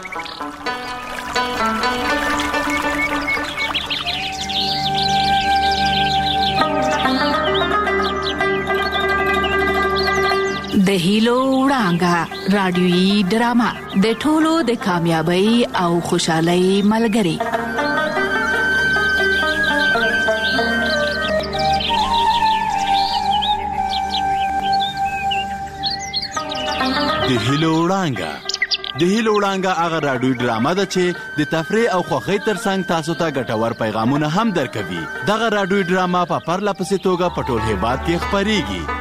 د هیلو وړانګه رادیويي ډرامه د ټولو د کامیابی او خوشحالۍ ملګری د هیلو وړانګه د هیلو وړانګه هغه رادیويي ډرامه ده چې د تفریح او خوښۍ ترڅنګ تاسو ته ګټور پیغامونه هم درکوي دغه رادیويي ډرامه په پرله پسې توګه په ټول هېواد کې خپریږي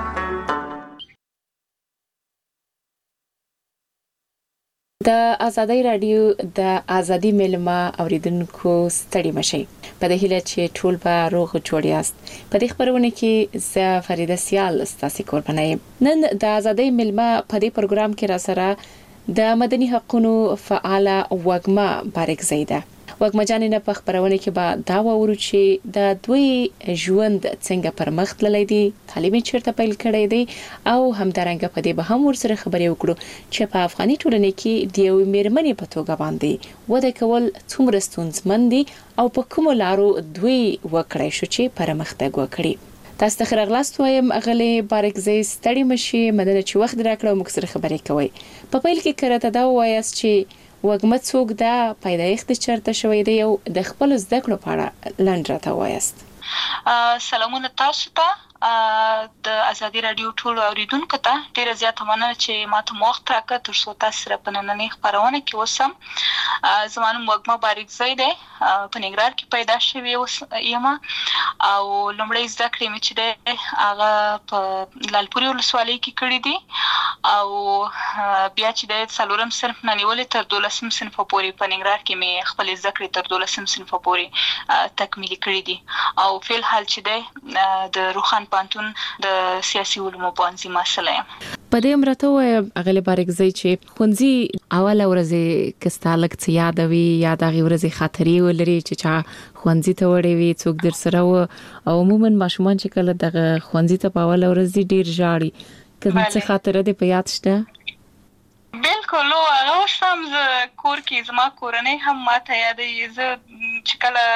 د ازادۍ رادیو د ازادي ملما اوریدونکو ستړي مشي په دې هیله چې ټول به روغ جوړ یاست په دې خبرونه کې زه فریده سیال ستاسو قرباني نن د ازادۍ ملما په دې پروګرام کې را سره د مدني حقوقو فعاله وګما بارک زیده وګما جانینه په خبرونه کې به دا وورو چې د دوی ژوند څنګه پر مخ تللی دی تعلیمي چیرته پیل کړی دی او همدارنګه په دې به هم ورسره خبرې وکړو چې په افغاني ټولنه کې د یو میرمنې په توګه باندې وده کول څومره ستونزمن دي او په کوم لارو دوی وکړای شو چې پرمختګ وکړي تاسو ته خیرغلاست وایم اغلی بارک زی ستړي مشي مدنه چې وخت راکړو موږ سره خبرې کوي په پیل کې کرته دا وایاست چې وګمه څوک دا پیدایښت چرته شوی دی او د خپل زده کړو په اړه لنډ راته وایاست سلامونه تاسو ته د ازادي رادیو ټول اوریدونکو ته ډیره زیاته مننه چې ماته وخت راکړ تر څو تاسو سره په نننۍ خبرونه کې وسم زمانه وګما بارک زید په نګران کې پیدا شوی یم او لومړی زده کړې مې چې ده هغه په لالپوري ولسوالۍ کې کړې دي او بیا چې د څلورم صنف نه نیولې تر دولسم صنف پورې په نګران کې مې خپل زده کړې تر دولسم صنف پورې تکمیل کړې دي او فل حال چې ده د روخان پانتون د سیاسي علومو پوهنځي مسله یم په دې امرته وای اغلی بارک زی چې خونځي اوله ورځ کستالک څه یادوي یا د ورځې خاطرې ولري چې چا خونځي ته وړي وي څوک در سره او عموما ماشومان چې کله دغه خونځي ته په اوله ورځ ډیر ژاړي کله څه خاطره دې په یاد شته بالکل او هغه سم ز کور کې زما کورنۍ هم ماته یادې ز چې کله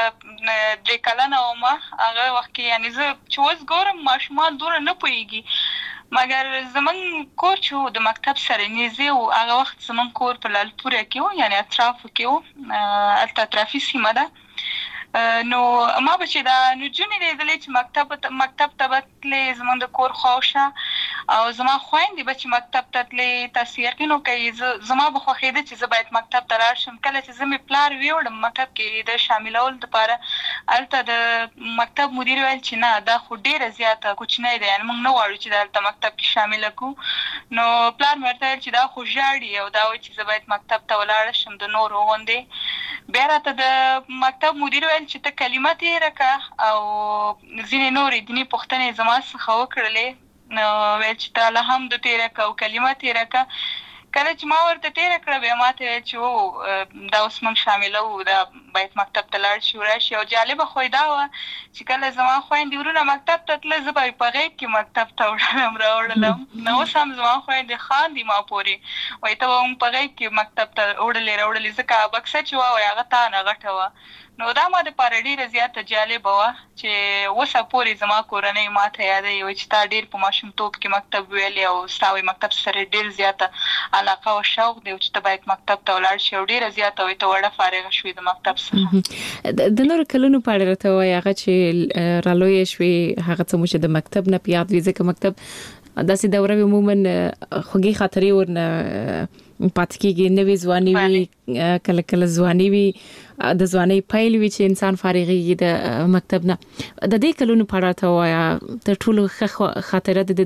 د کلنه او ما هغه وخت کې یعنی ز چې وز ګورم ماشومان دور نه پويږي مګر زمون کور چې د مکتب سره نږدې او هغه وخت زمون کور په لالپوریا کې و یعنی اطراف کې و الته اطرافي سیمه ده نو ما به چې دا نجونې لیدلې چې مکتب مکتب ته بتلې زمونږ د کور خوښه او زما خويندې به چې مکتب ته تلې تاسو یقین وکړئ زما به خوښېده چې زه باید مکتب ته لاړ شم کله چې زه مې پلار ویوړم مکتب کې د شاملول لپاره البته د مکتب مدیر ویل چې نه دا خو ډیره زیاته کوچنی دی یعنی موږ نه غواړو چې دلته مکتب کې شامل کړو نو پلار مې ورته ویل چې دا خو ژاړي او دا وایي چې زه باید مکتب ته ولاړ شم د نورو غوندې بیا راته د مکتب مدیر ویل چې ته کلمه تېره کړه او ځینې نورې دیني پوښتنې زما څخه وکړلې نو ویل چې ته الحمد تېره کړه او کلمه تېره کړه کله چې ما ورته تېره کړه بیا ما ته ویل چې او دا اوس موږ شاملوو دا باید مکتب ته لاړ شي وراشي او جالبه خو یې دا وه چې کله زما خویندې ورونه مکتب ته تله زه به یې په غېږ کې مکتب ته وړلم راوړلم نو اوس هم زما خویندې خاندي ما پورې وایي ته به موږ په غېږ کې مکتب ته وړلې راوړلې ځکه بکسه چې وه وایي هغه تانه غټه وه نو دا ما دپاره ډېره زیاته جالبه وه چې اوسه پورې زما کورنۍ ما ته یادوي وایي چې تا ډېر په ماشومتوب کې مکتب ویلې او ستا وایي مکتب سره ډېر زیاته علاقه او شوق دی چې ته باید مکتب ته ولاړ شي او ډېره زیاته وایي ته وړه فارغه شوې د مکتب څخه د نورو کلونو په اړه راته وایي هغه چې رالویې شوې هغه څه مو چې د مکتب نه په یاد وي ځکه مکتب داسې دوره وي عموما خوږې خاطرې ورنه پاتې کېږي نوې ځواني وي کله کله ځواني وي د ځوانۍ پیل وي چې انسان فارغېږي د مکتب نه د دې کلونو په اړه راته وایه تر ټولو ښه خاطره د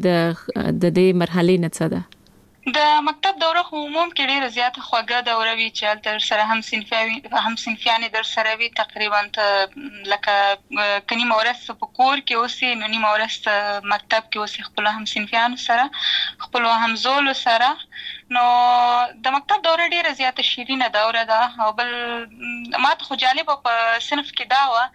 دې مرحلې نه څه ده د مکتب دوره خو عموم کې ډېره زیاته خوږه دوره وي چې هلته درسره هم صنفي هم صنفیانې درسره وي تقریبا ته لکه که نیمه ورځ په کور کې اوسې نو نیمه ورځ مکتب کې اوسې خپلو هم صنفیانو سره خپلو همزولو سره نو د مکتب دوره ډېره زیاته شیرینه دوره ده او بل ما ته خو جالبه په صنف کې دا وه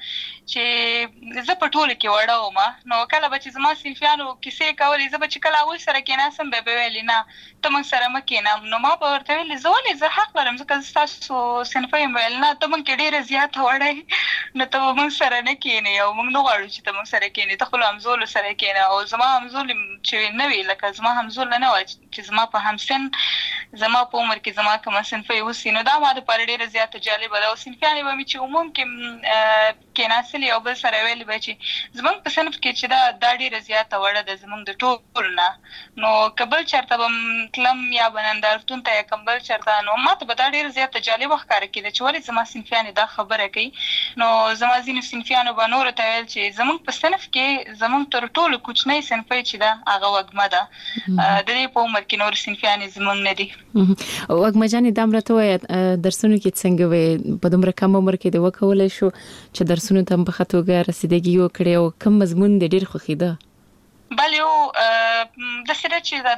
چې زه په ټولو کې وړه وم نو کله به چې زما صنفیانو کیسې کولې زه به چې کله هغوی سره کېناستم بیا به ویلې نه ته موږ سره مه کېنم نو ما به ورته ویلې زه ولې زه حق لرم ځکه زه ستاسو صنفه یم ویل نه ته موږ کې ډېره زیاته وړه یې نو ته به موږ سره نه کېنې او موږ نه غواړو چې ته موږ سره کېنې ته خپلو همزولو سره کېنه او زما همزول چې نه وي لکه زما همزول نه وه چې زما په همسن زما په عمر کې زما کومه صنفه یې اوسي نو دا ما دپاره ډېره زیاته جالبه ده او صنفیانې به مې چې عموم کې کېناستلې او بل سره ویلې به چې زموږ په صنف کې چې دا دا ډېره زیاته وړه ده زموږ د ټولو نه نو که بل چېرته به تلم یا به نندارتون ته یا کوم بل چېرته نو ما ته به دا ډېره زیاته جالبه ښکاره کېده چې ولې زما صنفیانې دا خبره کوي نو زما ځینو صنفیانو به نورو ته ویل چې زموږ په صنف کې زموږ تر ټولو کوچنۍ صنفۍ چې ده هغه وږمه ده د دې په عمر کې نور صنفیانې زموږ نه دي وږمه جانې دا هم راته وایه درسونو کې څنګه وې په دومره کم عمر کې دې وکولی شو چې درسونو ته هم په ښه توګه رسیدګي وکړې او کوم مضمون دې ډېر خوښېده بله یو داسې ده چې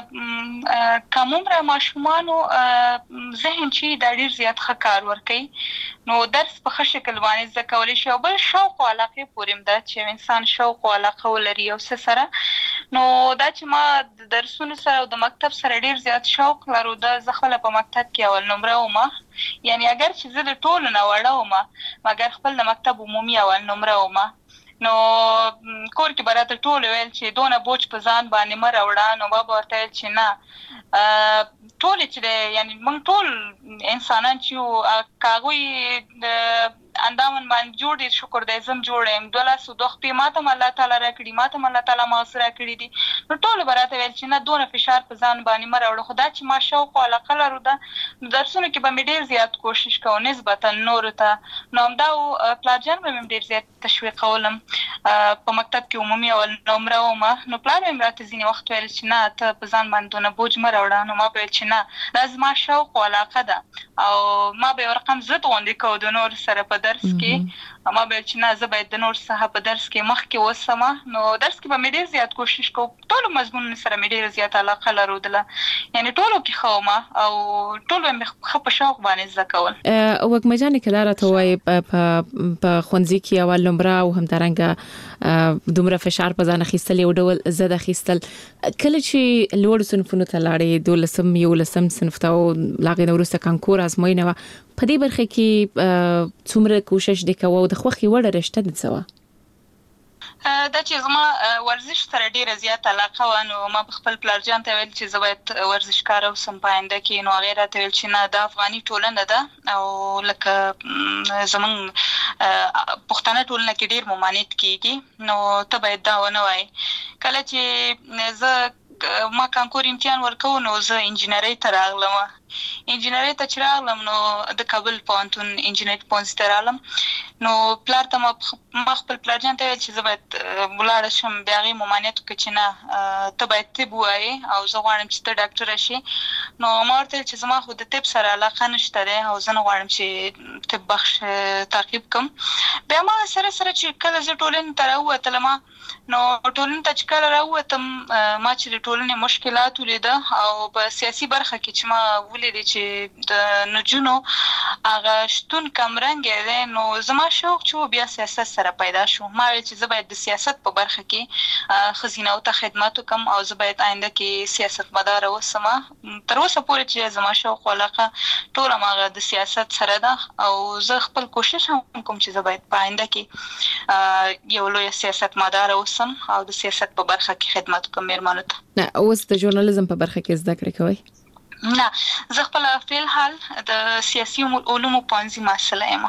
د کم عمره ماشومانو ذهن چې دا ډېر زیات ښه کار ورکوي نو درس په ښه شکل باندې زده کولی شي او بل شوق او علاقې پورې هم ده چې انسان شوق او علاقه ولري یو څه سره نو دا چې ما د درسونو سره او د مکتب سره ډېر زیات شوق لرو ده زه خپله په مکتب کې اول نمره ومه یعنی اگر چې زه د ټولو نه وړه ومه مګر خپل د مکتب عمومي اول نمره ومه نو کور کې به راته ټولو ویل چې دونه بوج په ځان باندې مه راوړه نو ما به ورته ویل چې نه ټولې چې دی یعنی موږ ټول انسانان چې یو که هغوی د اندامن باندې جوړ دي شکر دی زم جوړ یم دوه لاسو دوه خپې ما ته هم الله تعالی راکړي ما ته هم الله تعالی مغز راکړي دي نو ټولو به راته ویل چې نه دونه فشار په ځان باندې مه راوړه خو دا چې ما شوق او علاقه لرو ده نو درسونو کې به مې ډېر زیات کوشش کوو نسبتا نورو ته نو همدا و پلارجان به مې ډېر زیات تشویقولم په مکتب کې عمومي اول نمره ومه نو پلار مې هم راته ځینې وخت ویل چې نه ته په ځان باندې دونه بوج مه راوړه نو ما به ویل چې نه دا زما شوق او علاقه ده او ما به یو رقم ضد غوندې کوو د نورو سره په درس کې ما به چې نه زه باید د نور څخه په درس کې مخکې اوسم نو درس کې به مې ډېر زیات کوشش کوم ټولو مضمونونو سره مې ډېره زیات علاقه لرودله یعنې ټولو کې ښه ومه او ټولو مې ښه په شوق باندې زده کول وږمه جانې که دا راته وایي په ښوونځي کې اول نمره او همدارنګه دومره فشار په ځان اخیستل یو ډول ضد اخیستل کله چې لوړو صنفونو ته لاړې دولسم یولسم صنف ته او له هغې نه وروسته کانکور ازموینه وه په دې برخه کې څومره کوشش دې کوه او د خوښې وړه رشته دې څه وه دا چې زما ورزش سره ډیره زیاته علاقه و، نو ما په خپل پلارجان ته ویل چې زه باید ورزشکار اوسم په آینده کې. نو هغې راته ویل چې نه، دا افغاني ټولنه ده او لکه زموږ پښتنه ټولنه کې ډیر ممانعت کېږي، نو ته باید دا ونه وایې. کله چې زه ما کانکور امتحان ورکوم نو زه انجینرۍ ته راغلم. انجینرۍ ته چې راغلم نو د کابل پوهنتون انجینرۍ پوهنځي ته راغلم. نو پلار ته ما خپل پلارجان ته ویل چې زه باید ولاړه شم. بیا هغې ممانعت وکړه چې نه، ته باید طب ووایې او زه غواړم چې ته ډاکټره شې. نو ما ورته ویل چې زما خو د طب سره علاقه نشته دی او زه نه غواړم چې طب بخش تعقیب کړم. بیا ما سره سره چې کله زه ټولنې ته راووتلم، نو ټولنې ته چې کله راووتم ما چې د ټولنې مشکلات ولیده او په سیاسي برخه کې چې ما ولیدې چې د نجونو هغه شتون کمرنګی دی، نو زما شوق چې بیا سیاست سره پیدا شو. ما ویل چې زه باید د سیاست په برخه کې ښځینه‌و ته خدمت وکړم او زه باید آینده کې سیاستمداره اوسم. تر اوسه پورې چې زما شوق او علاقه ټول هماغه د سیاست سره ده او زه خپل کوشش هم کوم چې زه باید په آینده کې یو لویه سیاستمداره اوسم او د سیاست په برخه کې خدمت وکړم میرمنو ته. نه، اوس د ژورنالیزم په برخه کې زده کړې کوئ؟ نه، زه خپل فعل حال د سیاسي علومو پوهنځي محصله یم.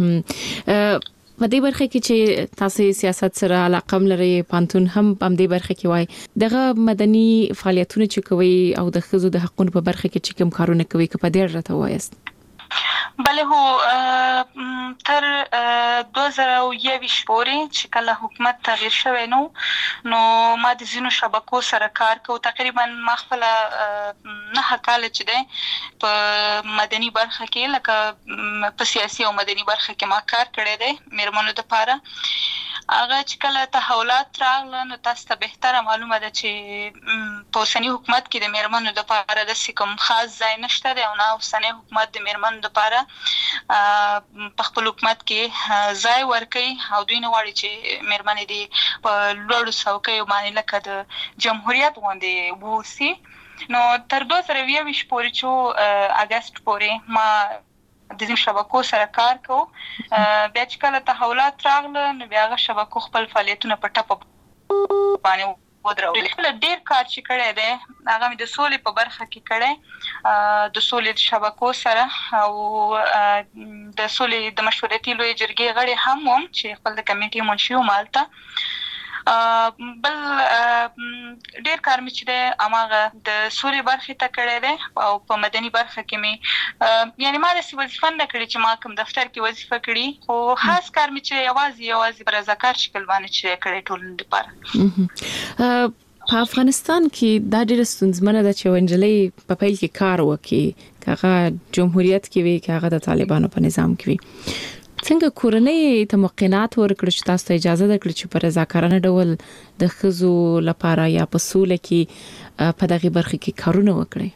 په دې برخه کې چې تاسو سیاست سره علاقه لرئ، پانتون هم په دې برخه کې وای، دغه مدني فعالیتونه چې کوي او د ښځو د حقوقو په برخه کې چې کوم کارونه کوي، که په دې اړه راته وایاست؟ بله هو، تر دوه زره یوویشت پورې چې کله حکومت تغییر شوی نو نو ما د ځینو شبکو سره کار کوم. تقریبا ما خپله نهه کاله چې دی په مدني برخه کې، لکه په سیاسي او مدني برخه کې ما کار کړی دی میرمنو دپاره. هغه چې کله تحولات راغله نو تاسو ته بهتره معلومه ده چې په اوسني حکومت کې د میرمنو دپاره داسې کوم خاص ځای نشته دی او نه اوسنی حکومت د میرمنو دپاره په خپل حکومت کې ځای ورکوي او دوی نه غواړي چې میرمنې دې په لوړو څوکیو باندې لکه د جمهوریت غوندې واوسي. نو تر دوه زره یوویشت پورې چې اګست پورې ما د دې شبکو سره کار کوم. بیا چې کله تحولات راغله نو بیا هغه شبکو خپل فعالیتونه په ټپه باندې ودرول. خپل ډیر کار چې کړی دی هغه مې د سولې په برخه کې کړی، د سولې شبکو سره او د سولې د مشورتي لویې جرګې غړی هم وم چې خپل د کمیټې منشي وم هلته. بل ډیر کار مې چې دی هماغه د سولې برخې ته کړی دی او په مدني برخه کې مې یعنې ما داسې وظیفه نه کړې چې ما کوم دفتر کې وظیفه کړي، خو خاص کار مې چې یوازې یوازې په رضاکار شکل باندې چې کړی ټولنې لپاره. په افغانستان کې دا ډېره ستونزمنه ده چې یوه نجلۍ په پیل کې کار وکړي، که هغه جمهوریت کې وي که هغه د طالبانو په نظام کې وي. څنګه کورنۍ ته موقعات ورکړل چې تاسو ته اجازه درکړي چې په رضاکارانه ډول د ښځو لپاره یا په سوله کې په دغه برخه کې کارونه وکړي؟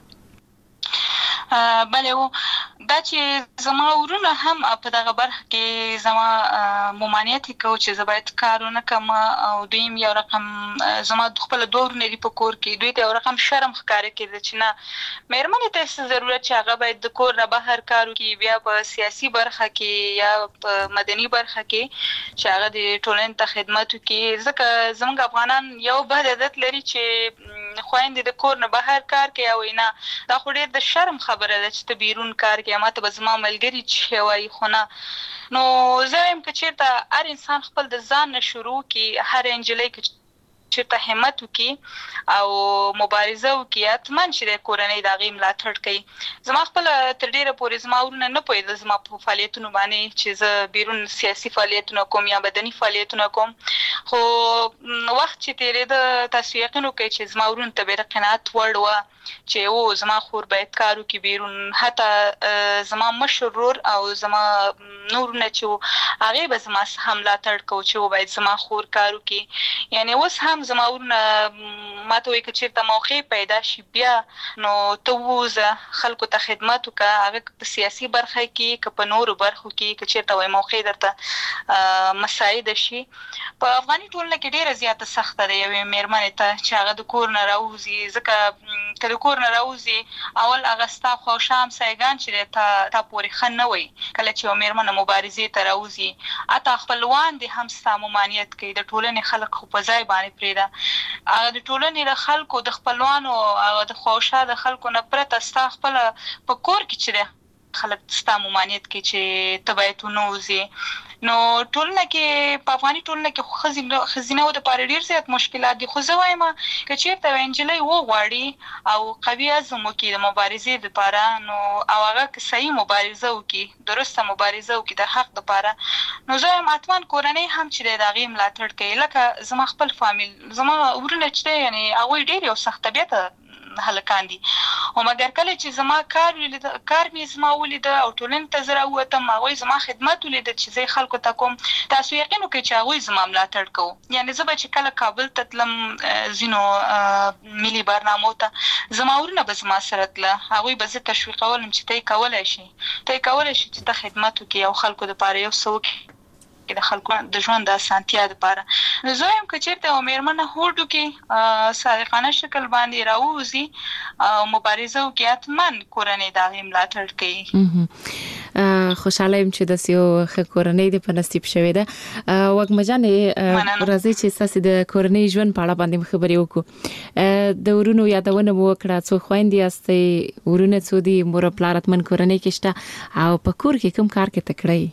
بله و، دا چې زما ورونه هم په دغه برخه کې زما ممانعت کوي چې زه باید کار ونه کړم او دویم یو رقم زما خپل دوه ورونه دي په کور کې، دوی ته یو رقم شرم ښکاره کېده چې نه میرمنې ته څه ضرورت چې هغه باید د کور نه بهر کار وکړي، بیا په سیاسي برخه کې یا په مدني برخه کې چې هغه د ټولنې ته خدمت وکړي. ځکه زموږ افغانان یو بد عادت لري چې خویندې د کور نه بهر کار کوي او نه، دا خو ډېر د شرم خبره ده چې ته بیرون کار کوي، ما ته به زما ملګري چې وایي، خو نه. نو زه وایم که چېرته هر انسان خپل د ځان نه شروع کړي، هر نجلۍ که چېرته همت وکړي او مبارزه وکړي، حتما چې د کورنۍ د هغې ملاتړ کوي. زما خپله تر ډېره پورې زما ورونه نه پوهېدل زما په فعالیتونو باندې چې زه بیرون سیاسي فعالیتونه کوم یا بدني فعالیتونه کوم، خو وخت چې تېرېده تاسو یقین وکړئ چې زما ورونو ته بې د قناعت وړ وه چې او زما خور باید کار وکړي بیرون. حتی زما مشر ورور او زما نورونه چې هغې به زما څخه ملاتړ کوو چې باید زما خور کار وکړي. یعنې اوس هم زما ورونه ما ته وایي که چېرته موقع پیدا شي بیا نو ته ووځه خلکو ته خدمت وکړه، هغه په سیاسي برخه کې که په نورو برخو کې که چېرته وایي موقع درته مساعده شي. په افغاني ټولنه کې ډېره زیاته سخته ده یوې مېرمنې ته چې هغه د کور نه راوځي، ځکه کله کور نه راوځي اول اغستا خو شام سایګان چې تا تا پورې خنه وي کله چې میرمن مبارزې ته راوځي اته خپلوان دي هم ستا ممانعت کوي د ټولنې خلک خو په ځای باندې پرېدا هغه د ټولنې له خلکو د خپلوانو او د خوښه د خلکو نه پرته ستا خپل په کور کې چې خلک ستا ممانعت کوي چې تبعیتونه وزي نو ټولنه کې په افغاني ټولنه کې خزینه خزینه د پاره ډیر زیات مشکلات دي خو زه وایم چې چیرته وینجلې و غواړي او قوي عزم وکړي د مبارزې لپاره نو او هغه صحیح مبارزه وکړي درسته مبارزه وکړي د حق لپاره نو زه وایم اتمن کورنۍ هم چې د غیم ملاتړ کوي لکه زما خپل فامیل زما ورونه چې یعنی هغه ډیر یو سخت طبيعت هلکان دي او مګر کله چې زما کار ولید کار می زما ولید او ټولن ته زرا وته ما وای زما خدمت ولید چې زه خلکو ته کوم تاسو یقین وکړئ چې هغه زما ملاتړ کوي یعنی زه به چې کله کابل ته تلم زینو ملي برنامه ته زما ورنه به زما سره تل هغه به زه تشویقولم چې ته کولای شي ته کولای شي چې ته خدمت وکړي او خلکو لپاره یو څه وکړي د خلکو د ژوند د اسانتیا لپاره نو زه هم کچېرته میرمنه هوډو کې صادقانه شکل باندې راوځي او مبارزه وکړي اتمن کورنۍ د ملاتړ کوي خوشاله يم چې د سیو خ کورنۍ د په نصیب شوې ده وګمجانې راځي چې تاسو د کورنۍ ژوند په اړه باندې خبرې وکړو د ورونو یادونه مو وکړه څو خويندې استي ورونه څو دي مور پلارتمن کورنۍ کې شته او په کور کې کوم کار کې تکړه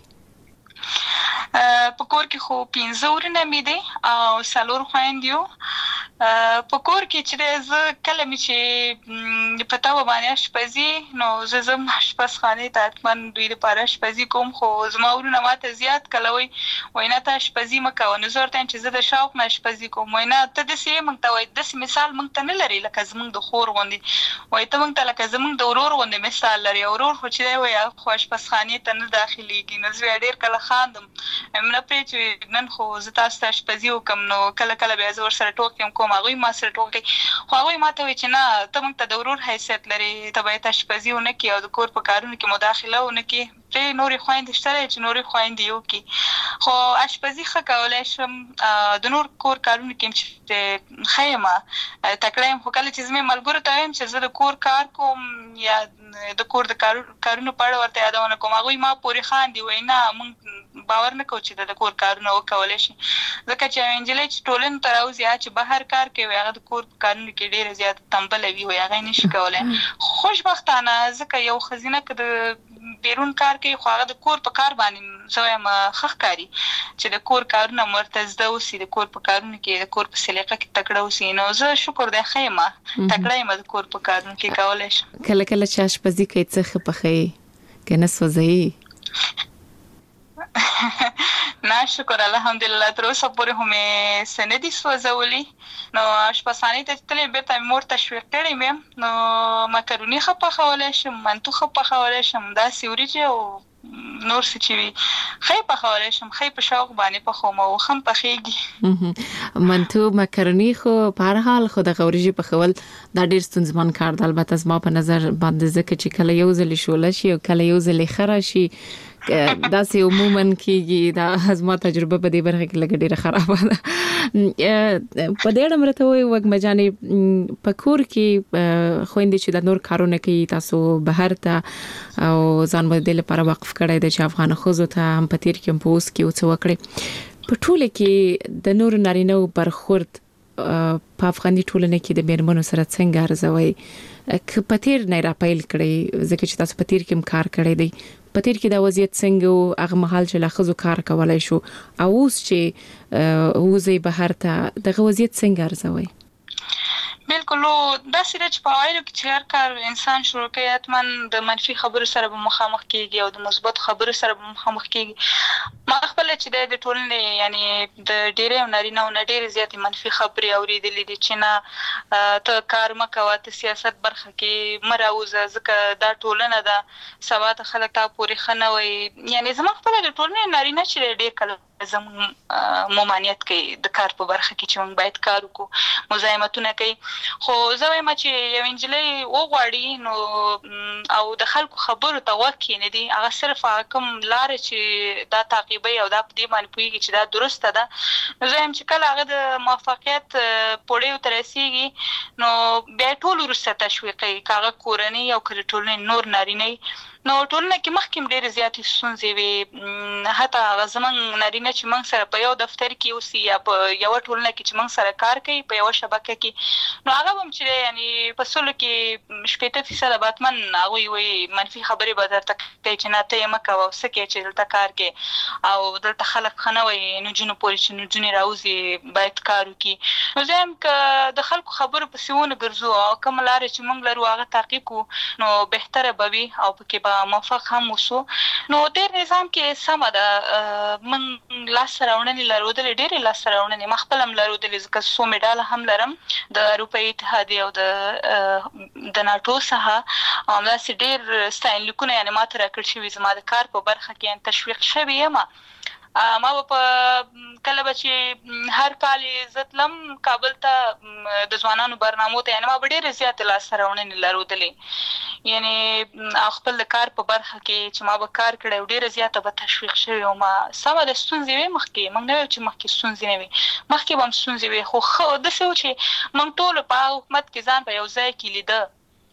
په کور کې خو پنځه ورونه مې دي او څلور خويندې په کور کې چې زه کله مې چې پتا و باندې شپزي نو زه زم شپزخانه ته اتمن دوی لپاره شپزي کوم خو زما ورونه ماته زیات کلوي وینا ته شپزي مکو نو زورته چې زه د شوق نه شپزي کوم وینا ته د سي مونږ ته وای د مثال مونږ ته نه لري لکه زمونږ د خور غوندي وای ته مونږ ته لکه زمونږ د ورور غوندي مثال لري ورور خو چې وای خو شپزخانه ته نه داخليږي نو زه ډیر کله خاندم امنه پې چې نن خو زه تاسو ته شپزي وکم نو کله کله بیا زه ور سره ټوکم کوم هغه ما سره ټوکي خو هغه ماته وی چې نه ته مونږ ته د ورور حیثیت لري ته به تاسو شپزیونه کې او د کور په کارونو کې مداخله ونه کې په نوري خويندې شته چې نوري خويندې یو کې خو اشپزي خه کولای شم د نور کور کارونو کې چې خیمه تکړه خو کله چې زمې ملګرو ته ویم چې زه د کور کار کوم یا د کور د کارونو په اړه ورته یادونه کوم هغه ما پوری خان دی وینا مونږ باور نه کوو چې د کور کارونه وکولای شي ځکه چې انجلې چې ټولن تر اوسه یا چې بهر کار کوي هغه د کور کارونه کې ډیره زیات تنبل وي او هغه نشي کولای خوشبختانه ځکه یو خزینه کده بیرون کار کوي خو هغه د کور په کار باندې زویم خخ کاری چې د کور کارونه مرتزده اوسي د کور په کارونه کې د کور په سلیقه کې تکړه اوسي نو زه شکر دې خیمه تکړه یم د کور په کارونه کې کولای شم کله کله چې اشپزي کوي څه پخې کنه سوځي نه شکر الحمدلله تر اوسه پورې هم سندې سوځولي نو اشپزخانه ته تلې به ته مور تشویق کړې مې نو مکرونی خپه خولای شم منتو خپه خولای شم دا سیوري او نور څه چی وي خې په خولای شم خې په شوق باندې په خو مو خم په خېږي منتو مکرونی خو په هر حال خو د غوړیږي په خول دا ډیر ستونزمن کار دی البته زما په نظر باندې ځکه چې کله یو ځل شول شي او کله یو ځل خره شي دا سه عموما کېږي دا ازما تجربه په دې برخه کې لګ ډیره خرابه ده په دې اړه مرته وي وګمجانې په کور کې خويندې چې د نور کارونه کوي تاسو بهر ته او ځان باندې لپاره وقف کړی د چې افغان خوځو ته هم په تیر کې پوس کې او څه وکړي په ټوله کې د نور نارینه برخورد په افغاني ټولنه کې د میرمنو سره څنګه ارزوي ک پتیر نه را پایل کړی ځکه چې تاسو پتیر کې کار کړی دی پتیر کې دا وضعیت څنګه هغه محل چې لخصو کار کولای شو او اوس چې وزي بهر ته د وضعیت څنګه ارزوي بالکل دا سره چې په وایلو کې چې هر کار انسان شروع کوي اتمن د منفي خبرو سره به مخامخ کیږي او د مثبت خبرو سره به مخامخ کیږي ما خپل چې د ټولنې یعنی د ډېرې نارینه او ډېرې زیاتې منفي خبرې اورېدلې دي چې نه ته کار مکوه ته سیاست برخه کې مراوزه ځکه دا ټولنه ده سبا ته خلک تا پورې خنوي یعنی زما خپل د ټولنې نارینه چې ډېر کله زم ممانعت کوي د کار په برخه کې چې موږ باید کار وکړو مزاحمتونه کوي خو زه وایم چې یو انجلۍ وغواړي نو او د خلکو خبرو ته وکړي نه دي هغه صرف کوم لار چې دا تعقیب تعقیبي او دا په دې باندې پوهیږي چې دا درسته ده. نو زه هم چې کله هغه د موفقیت پوړیو ته رسیږي نو بیا ټول وروسته تشویقوي، که هغه کورنۍ او که د ټولنې نور نارینه نو ټولنه کې مخکې ډېرې زیاتې ستونزې وي. حتی هغه زموږ نارینه چې موږ سره په یو دفتر کې اوسي یا په یوه ټولنه کې چې موږ سره کار کوي په یوه شبکه کې، نو هغه به هم چې یعنې په سلو کې شپېته فیصده باتمن هغوی وایي منفي خبرې به درته کوي چې نه ته یې مه کوه او څه کوې چې دلته کار کوې او دلته خلک ښه نه وایي نجونو پورې چې نجونې راوځي باید کار وکړي. نو زه هم که د خلکو خبرو پسې ونه ګرځو او کومه لارې چې موږ لرو هغه تعقیب کړو نو بهتره به وي او پکې موفق هم وسو. نو ډېر نظام کې سمه ده موږ لاسته راوړنې لرودلې، ډېرې لاسته راوړنې ما خپل هم لرودلې ځکه څو مډاله هم لرم د اروپایي اتحادیې او د د ناټو څخه او همداسې ډېر ستاینلیکونه یعنې ما ته راکړل شوي زما د کار په برخه کې تشویق شوې یم. ما به په کله به چې هر کال زه تلم کابل ته د ځوانانو برنامو ته، یعنې ما به ډېرې زیاتې لاسته راوړنې لرودلې، یعنې خپل د کار په برخه کې چې ما به کار کړی او ډېره زیاته به تشویق شوې وم. سمه ده ستونزې وې مخکې، موږ نه ویو چې مخکې ستونزې نه وي، مخکې به هم ستونزې وې خو ښه داسې و چې موږ ټولو په هغه حکومت کې ځان په یو ځای کې لیده.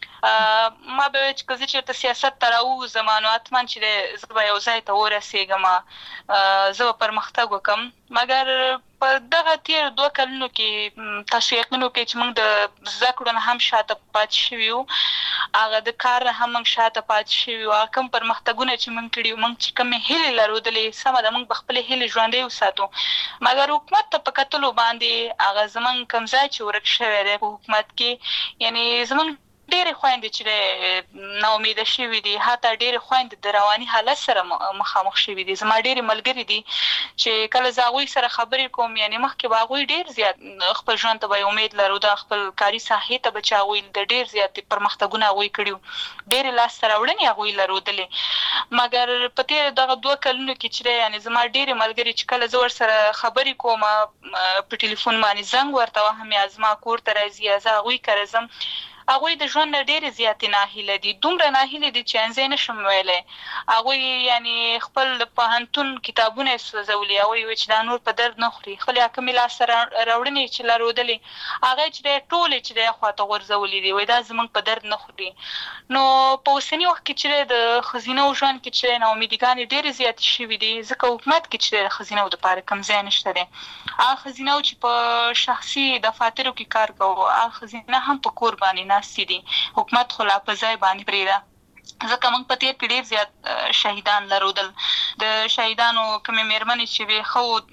ما به ویل چې که زه چېرته سیاست ته راووځم نو حتما چې زه به یو ځای ته ورسېږم، زه به پرمختګ وکړم. مګر په دغه تېرو دوه کلونو کې تاسو یقین وکړئ چې موږ د زده کړو نه هم شاته پاتې شوي وو، هغه د کار نه هم موږ شاته پاتې شوي وو. هغه کوم پرمختګونه چې موږ کړي وو، موږ چې کومې هیلې لرودلې سمه ده موږ به خپلې هیلې ژوندۍ وساتو، مګر حکومت ته په کتلو باندې هغه زموږ کوم ځای چې ورک شوی دی په حکومت کې، یعنې زموږ ډېرې خویندې چې نا امیده شوي دي، حتی ډېرې خویندې د رواني حالت سره مخامخ شوي دي. زما ډېرې ملګري دي چې کله زه هغوی سره خبرې کوم، یعنې مخکې به هغوی ډېر زیات خپل ژوند ته به یې امید لرو، خپل کاري ساحې ته به چې هغوی د ډېر زیاتې پرمختګونه هغوی کړي وو، ډېرې لاسته راوړنې هغوی لرودلې. مګر په تېرو دغه دوه کلونو کې چې دی یعنې زما ډېرې ملګري چې کله زه ورسره خبرې کوم په ټلیفون باندې زنګ ورته وهم یا زما کور ته راځي یا زه هغوی کره ځم، هغوی د ژوند نه ډېرې زیاتې ناهیله دي، دومره ناهیله دي چې انځای نشم ویلی. هغوی یعنې خپل پوهنتون کتابونه یې سوځولي، هغوی وایي چې دا نور په درد نه خوري، خپلې کومې لاسته راوړنې چې لرودلې هغه یې چې دی ټولې چې دی خواته غورځولي دي، وایي دا زموږ په درد نه خوري. نو په اوسني وخت کې چې دی د ښځینهو ژوند کې چې دی ناامیدګانې ډېرې زیاتې شوي دي، ځکه حکومت کې چې دی د ښځینهو دپاره کوم ځای نشته دی. هغه ښځینهو چې په شخصي دفاترو کې کار کوو، هغه ښځینه هم په کور باندې ناستې دي، حکومت خو لا په ځای باندې پرېږده. ځکه موږ په تېر کې ډېر زیات شهیدان لرودل، د شهیدانو کومې مېرمنې چې وې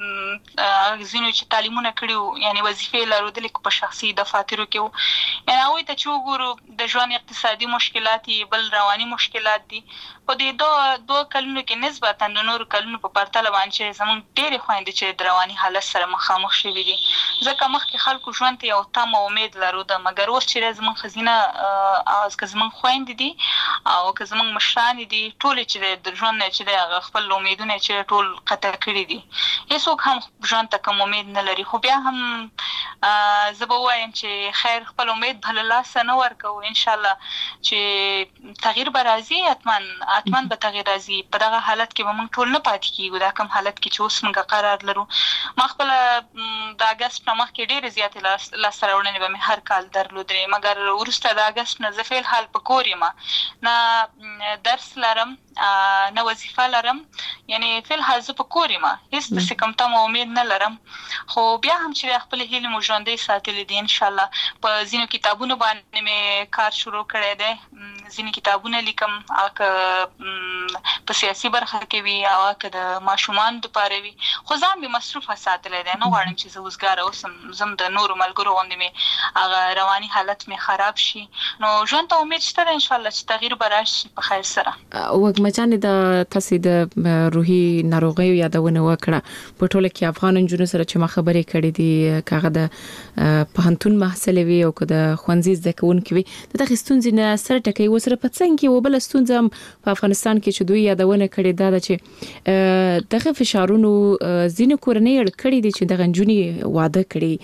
ښه ځینو چې تعلیمونه کړي وو یعنې وظیفې لرودلې په شخصي دفاترو کې وو، یعنې هغوی ته چې وګورو د ژوند اقتصادي مشکلات یې بل رواني مشکلات دي. په دې دوه دوه کلونو کې نسبتا د نورو کلونو په پرتله باندې چې زموږ ډېرې خویندې چې د رواني حالت سره مخامخ شوي دي، ځکه مخکې خلکو ژوند ته یو تمه امید لروده، مګر اوس چې زموږ ښځینه که زموږ خویندې دي او که زموږ مشرانې دي، ټولې چې د ژوند نه چې دی هغه خپل امیدونه چې ټول قطع کړي دي، هېڅوک هم ژوند ته کوم امید نه لري. خو بیا هم زه به ووایم چې خیر خپل امید به له لاسه نه ورکوو، انشاءالله چې تغییر به راځي، حتما حتما به تغییر راځي. په دغه حالت کې به موږ ټول نه پاتې کېږو، دا کوم حالت کې چې اوس موږ قرار لرو. ما خپله د اګست نه مخکې ډېرې زیاتې لاسته راوړنې به مې هر کال درلودلې، مګر وروسته د اګست نه زه فعل حال په کور یم، نه درس لرم نه وظیفه لرم، یعنې فعل حال زه په کور یم، هېڅ داسې کوم تمه امید نه لرم. خو بیا هم چې خپلې هیلې مو ژوندۍ ساتلې دي، انشاءالله په ځینو کتابونو باندې مې کار شروع کړی دی، ځینې کتابونه لیکم، هغه که په سیاسي برخه کې وي او که د ماشومانو دپاره وي، خو ځان مې مصروفه ساتلی دی، نه غواړم چې زه وزګاره اوسم، زه هم د نورو ملګرو غوندې مې هغه رواني حالت مې خراب شي. نو ژوند ته امید شته ده انشاءالله چې تغییر به راشي په خیر سره. وږمه جانې د تاسې د روحي ناروغیو یادونه وکړه، په ټوله کې افغان نجونو سره چې ما خبرې کړې دي، که هغه د پوهنتون محصلې وي او که د ښوونځي زده کوونکي وي، د دغې ستونزې نه سر ټکوي. ورسره په څنګ کې یوه بله ستونزه هم په افغانستان کې چې دوی یادونه کړې دا ده چې دغه فشارونو ځینې کورنۍ اړ کړي دي چې دغه نجونې واده کړي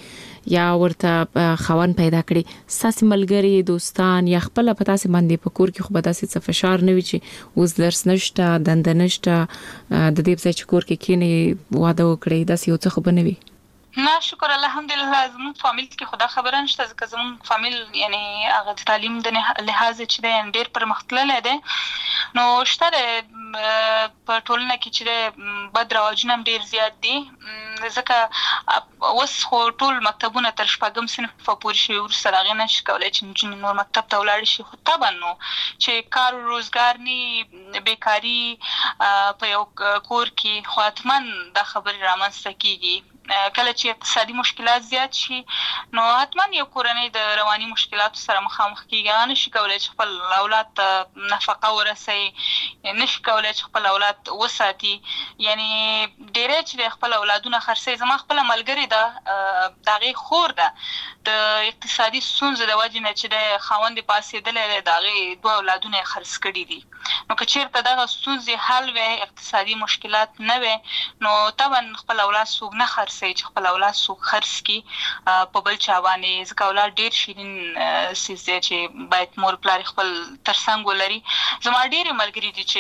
یا ورته خوان پیدا کړي ساس ملګری دوستان یا خپل پتا سي باندې په کور کې خو به داسې څه فشار نه وي چې اوس درس نشته دند نشته د دې په چې کور کې کینی واده وکړي داسې یو څه خو بنوي نه شکر الحمدلله زموږ فامیل کې خدا خبره نشته ځکه زموږ فامیل یعنی هغه تعلیم د لحاظ چې د ډېر پرمختللی دی نو شته په ټولنه کې چې بد رواجونه ډېر زیات دي ځکه اوس خو ټول مکتبونه تر شپږم صنف پورې شوي وروسته د هغې نه شي کولی چې نجونې نور مکتب ته ولاړې شي خو طبعا نو چې کار و روزګار نی بیکاري په یو کور کې خو حتما دا خبرې رامنځته کېږي کله چې اقتصادي مشکلات زیات شي نو حتما یو کورنۍ د رواني مشکلاتو سره مخامخ کېږي هغه نشي کولی چې خپل اولاد ته نفقه ورسوي نشي کولی چې خپل اولاد وساتي یعنی ډېری چې د خپل اولادونه خرڅوي زما خپله ملګرې ده د هغې خور ده د اقتصادي ستونزو د وجې نه چې د خاوند یې پاسېدلی دی د هغې دوه اولادونه یې خرڅ کړي دي نو که چېرته دغه ستونزې حل وی اقتصادي مشکلات نه وی نو طبعا خپل اولاد څوک نه خرڅوي چې خپل اولاد څوک خرڅ کړي په بل چا باندې ځکه اولاد ډېر شیرین څیز دی چې باید مور پلار خپل تر څنګ ولري زما ډېرې ملګري دي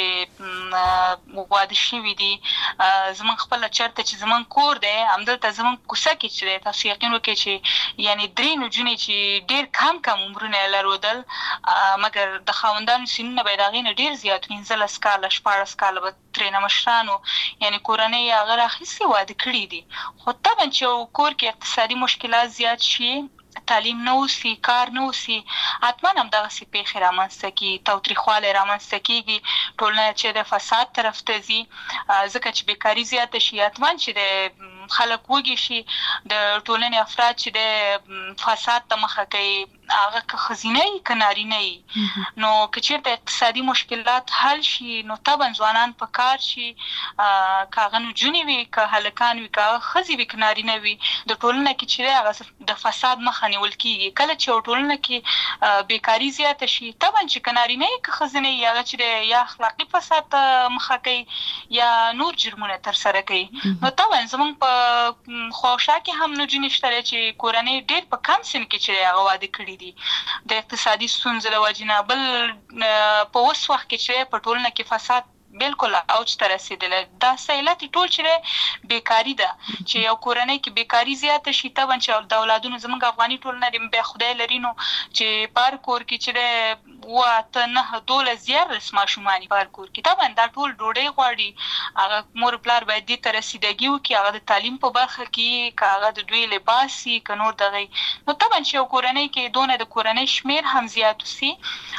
چې واده شوي دي زموږ خپله چېرته چې زموږ کور دی همدلته زموږ کوڅه کې چې دی تاسو یقین وکړئ چې یعنې درې نجونې چې ډېر کم کم عمرونه یې لرودل مګر د خاوندانو سنونه به یې د هغې نه ډېر زیات پنځلس کاله شپاړس کاله به ترېنه مشرانو یعنې کورنۍ یې هغه راخیستې واده کړي دي خو طبعا چې یو کور کې اقتصادي مشکلات زیات شي تعلیم نه اوسي کار نه اوسي حتما همدغسې پیښې رامنځته کېږي تاوتریخوالی رامنځته کېږي ټولنه چې د فساد طرف ته ځي ځکه چې بیکاري زیاته شي حتما چې د خلک وږي شي د ټولنې افراد چې د فساد ته مخه کوي هغه که ښځینه وي که نارینه وي نو که چېرته اقتصادي مشکلات حل شي نو طبعا ځوانان په کار شي که هغه نجونې وي که هلکان وي که هغه ښځې وي که نارینه وي د ټولنه کې چې دی هغه د فساد مخه نیول کېږي کله چې یو ټولنه کې بیکاري زیاته شي طبعا چې که نارینه وي که ښځینه وي هغه چې دی یا اخلاقي فساد ته مخه کوي یا نور جرمونه ترسره کوي نو طبعا زموږ په خواوشا کې هم نجونې شته دی چې کورنۍ ډېر په کم سن کې چې دی هغه واده کړي دي د اقتصادي ستونزو د وجې نه بل په اوس وخت کې چې په ټولنه کې فساد بالکل اوج ته رسېدلی دا علت ټول چې دی بیکاري ده چې یو کورنۍ کې بیکاري زیاته شي طبعا چې د اولادونو زموږ افغاني ټولنه د بیا خدای لري نو چې په هر کور کې چې دی اووه اته نهه دولس دیارلس ماشومان په هر کور کې طبعا دا ټول ډوډۍ غواړي هغه مور پلار باید دې ته رسیدګي وکړي هغه د تعلیم په برخه کې که هغه د دوی لباس وي که نور دغې نو طبعا چې یو کورنۍ کې دونه د کورنۍ شمېر هم زیات اوسي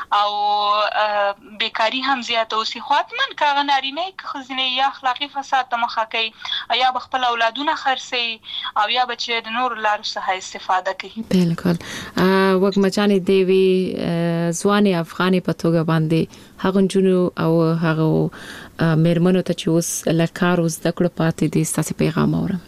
او بیکاري هم زیاته اوسي خو حتما که هغه نارینه که ښځینه یا اخلاقي فساد ته مخه کوي یا به خپل اولادونه خرڅوي او یا به چې د نورو لارو څخه استفاده کوي بالکل وګمچانې دی وی ځوانې افغانې په توګه باندې هغه نجونو او هغه مېرمنو ته چې اوس له کار زده کړو پاتې دي ستاسې پیغام اورم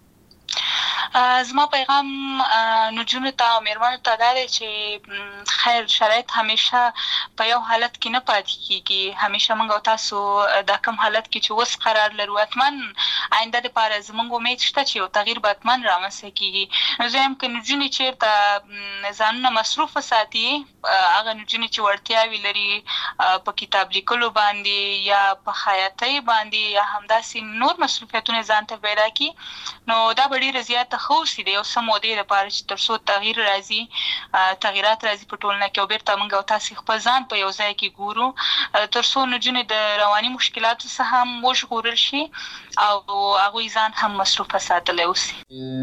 زما پیغام نجونو ته او مېرمنو ته دا دی چې خیر شرایط همیشه په یو حالت کې نه پاتې کېږي همیشه موږ او تاسو دا کوم حالت کې چې اوس قرار لرو حتما آینده دپاره زموږ امید شته چې یو تغییر به حتما رامنځته کېږي نو زه یم که نجونې چېرته ځانونه مصروف وساتي هغه نجونې چې وړتیاوې لري په کتاب لیکلو باندې یا په خیاطۍ باندې یا همداسې نور مصروفیتونه ځان ته پیدا کړي نو دا به ډېره زیاته ښه اوسي د یو څه مودې لپاره چې تر څو تغییر راځي تغیرات راځي په ټولنه کې او بېرته موږ او تاسې خپل ځان په یو ځای کې ګورو تر څو نجونې د رواني مشکلاتو څخه هم وژغورل شي او هغوی ځان هم مصروفه ساتلی اوسي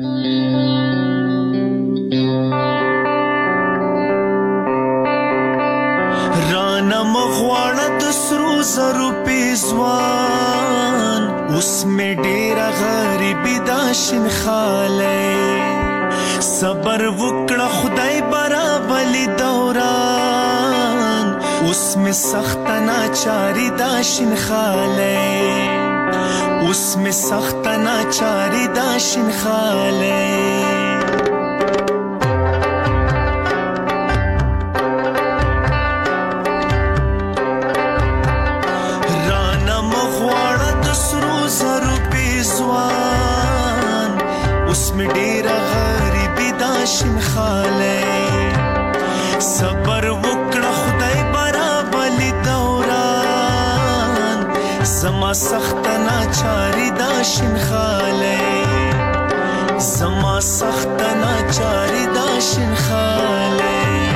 رانه مغواړه د سرو زرو پیزوان اوس مې ډېره غریبي دا شینخالی صبر وکړه خدای برابلی دوران اوس مې سخته ناچاري دا شینخالی اوس مې سخته ناچاري دا شینخالی اوس مې ډېره غریبي دا زما سخت ناچاری دا شنخاله زما سخت ناچاری دا شنخاله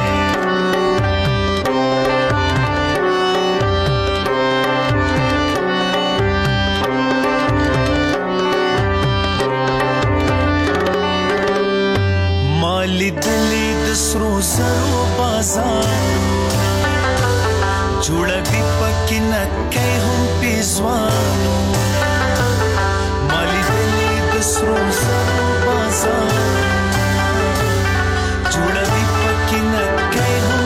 مالی دلی دسرو زرو بازارو جوړه دی پکې نکې هم پیزوانو مالی دلی دسرو زرو بازارو جوړه دی پکې نکې هم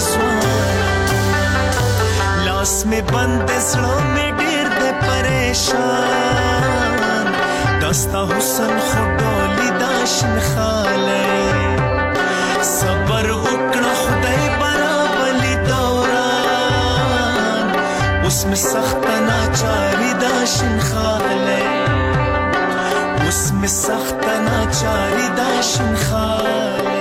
پیزوانو لاس میں بند زړه میں ډېر دې پریشان دستا حسن خډولې دا شنخاله صبر وکړه خدای برابرلی دوران اوس می سخت ناچاری دا شنخاله اوس می سخت ناچاری دا شنخاله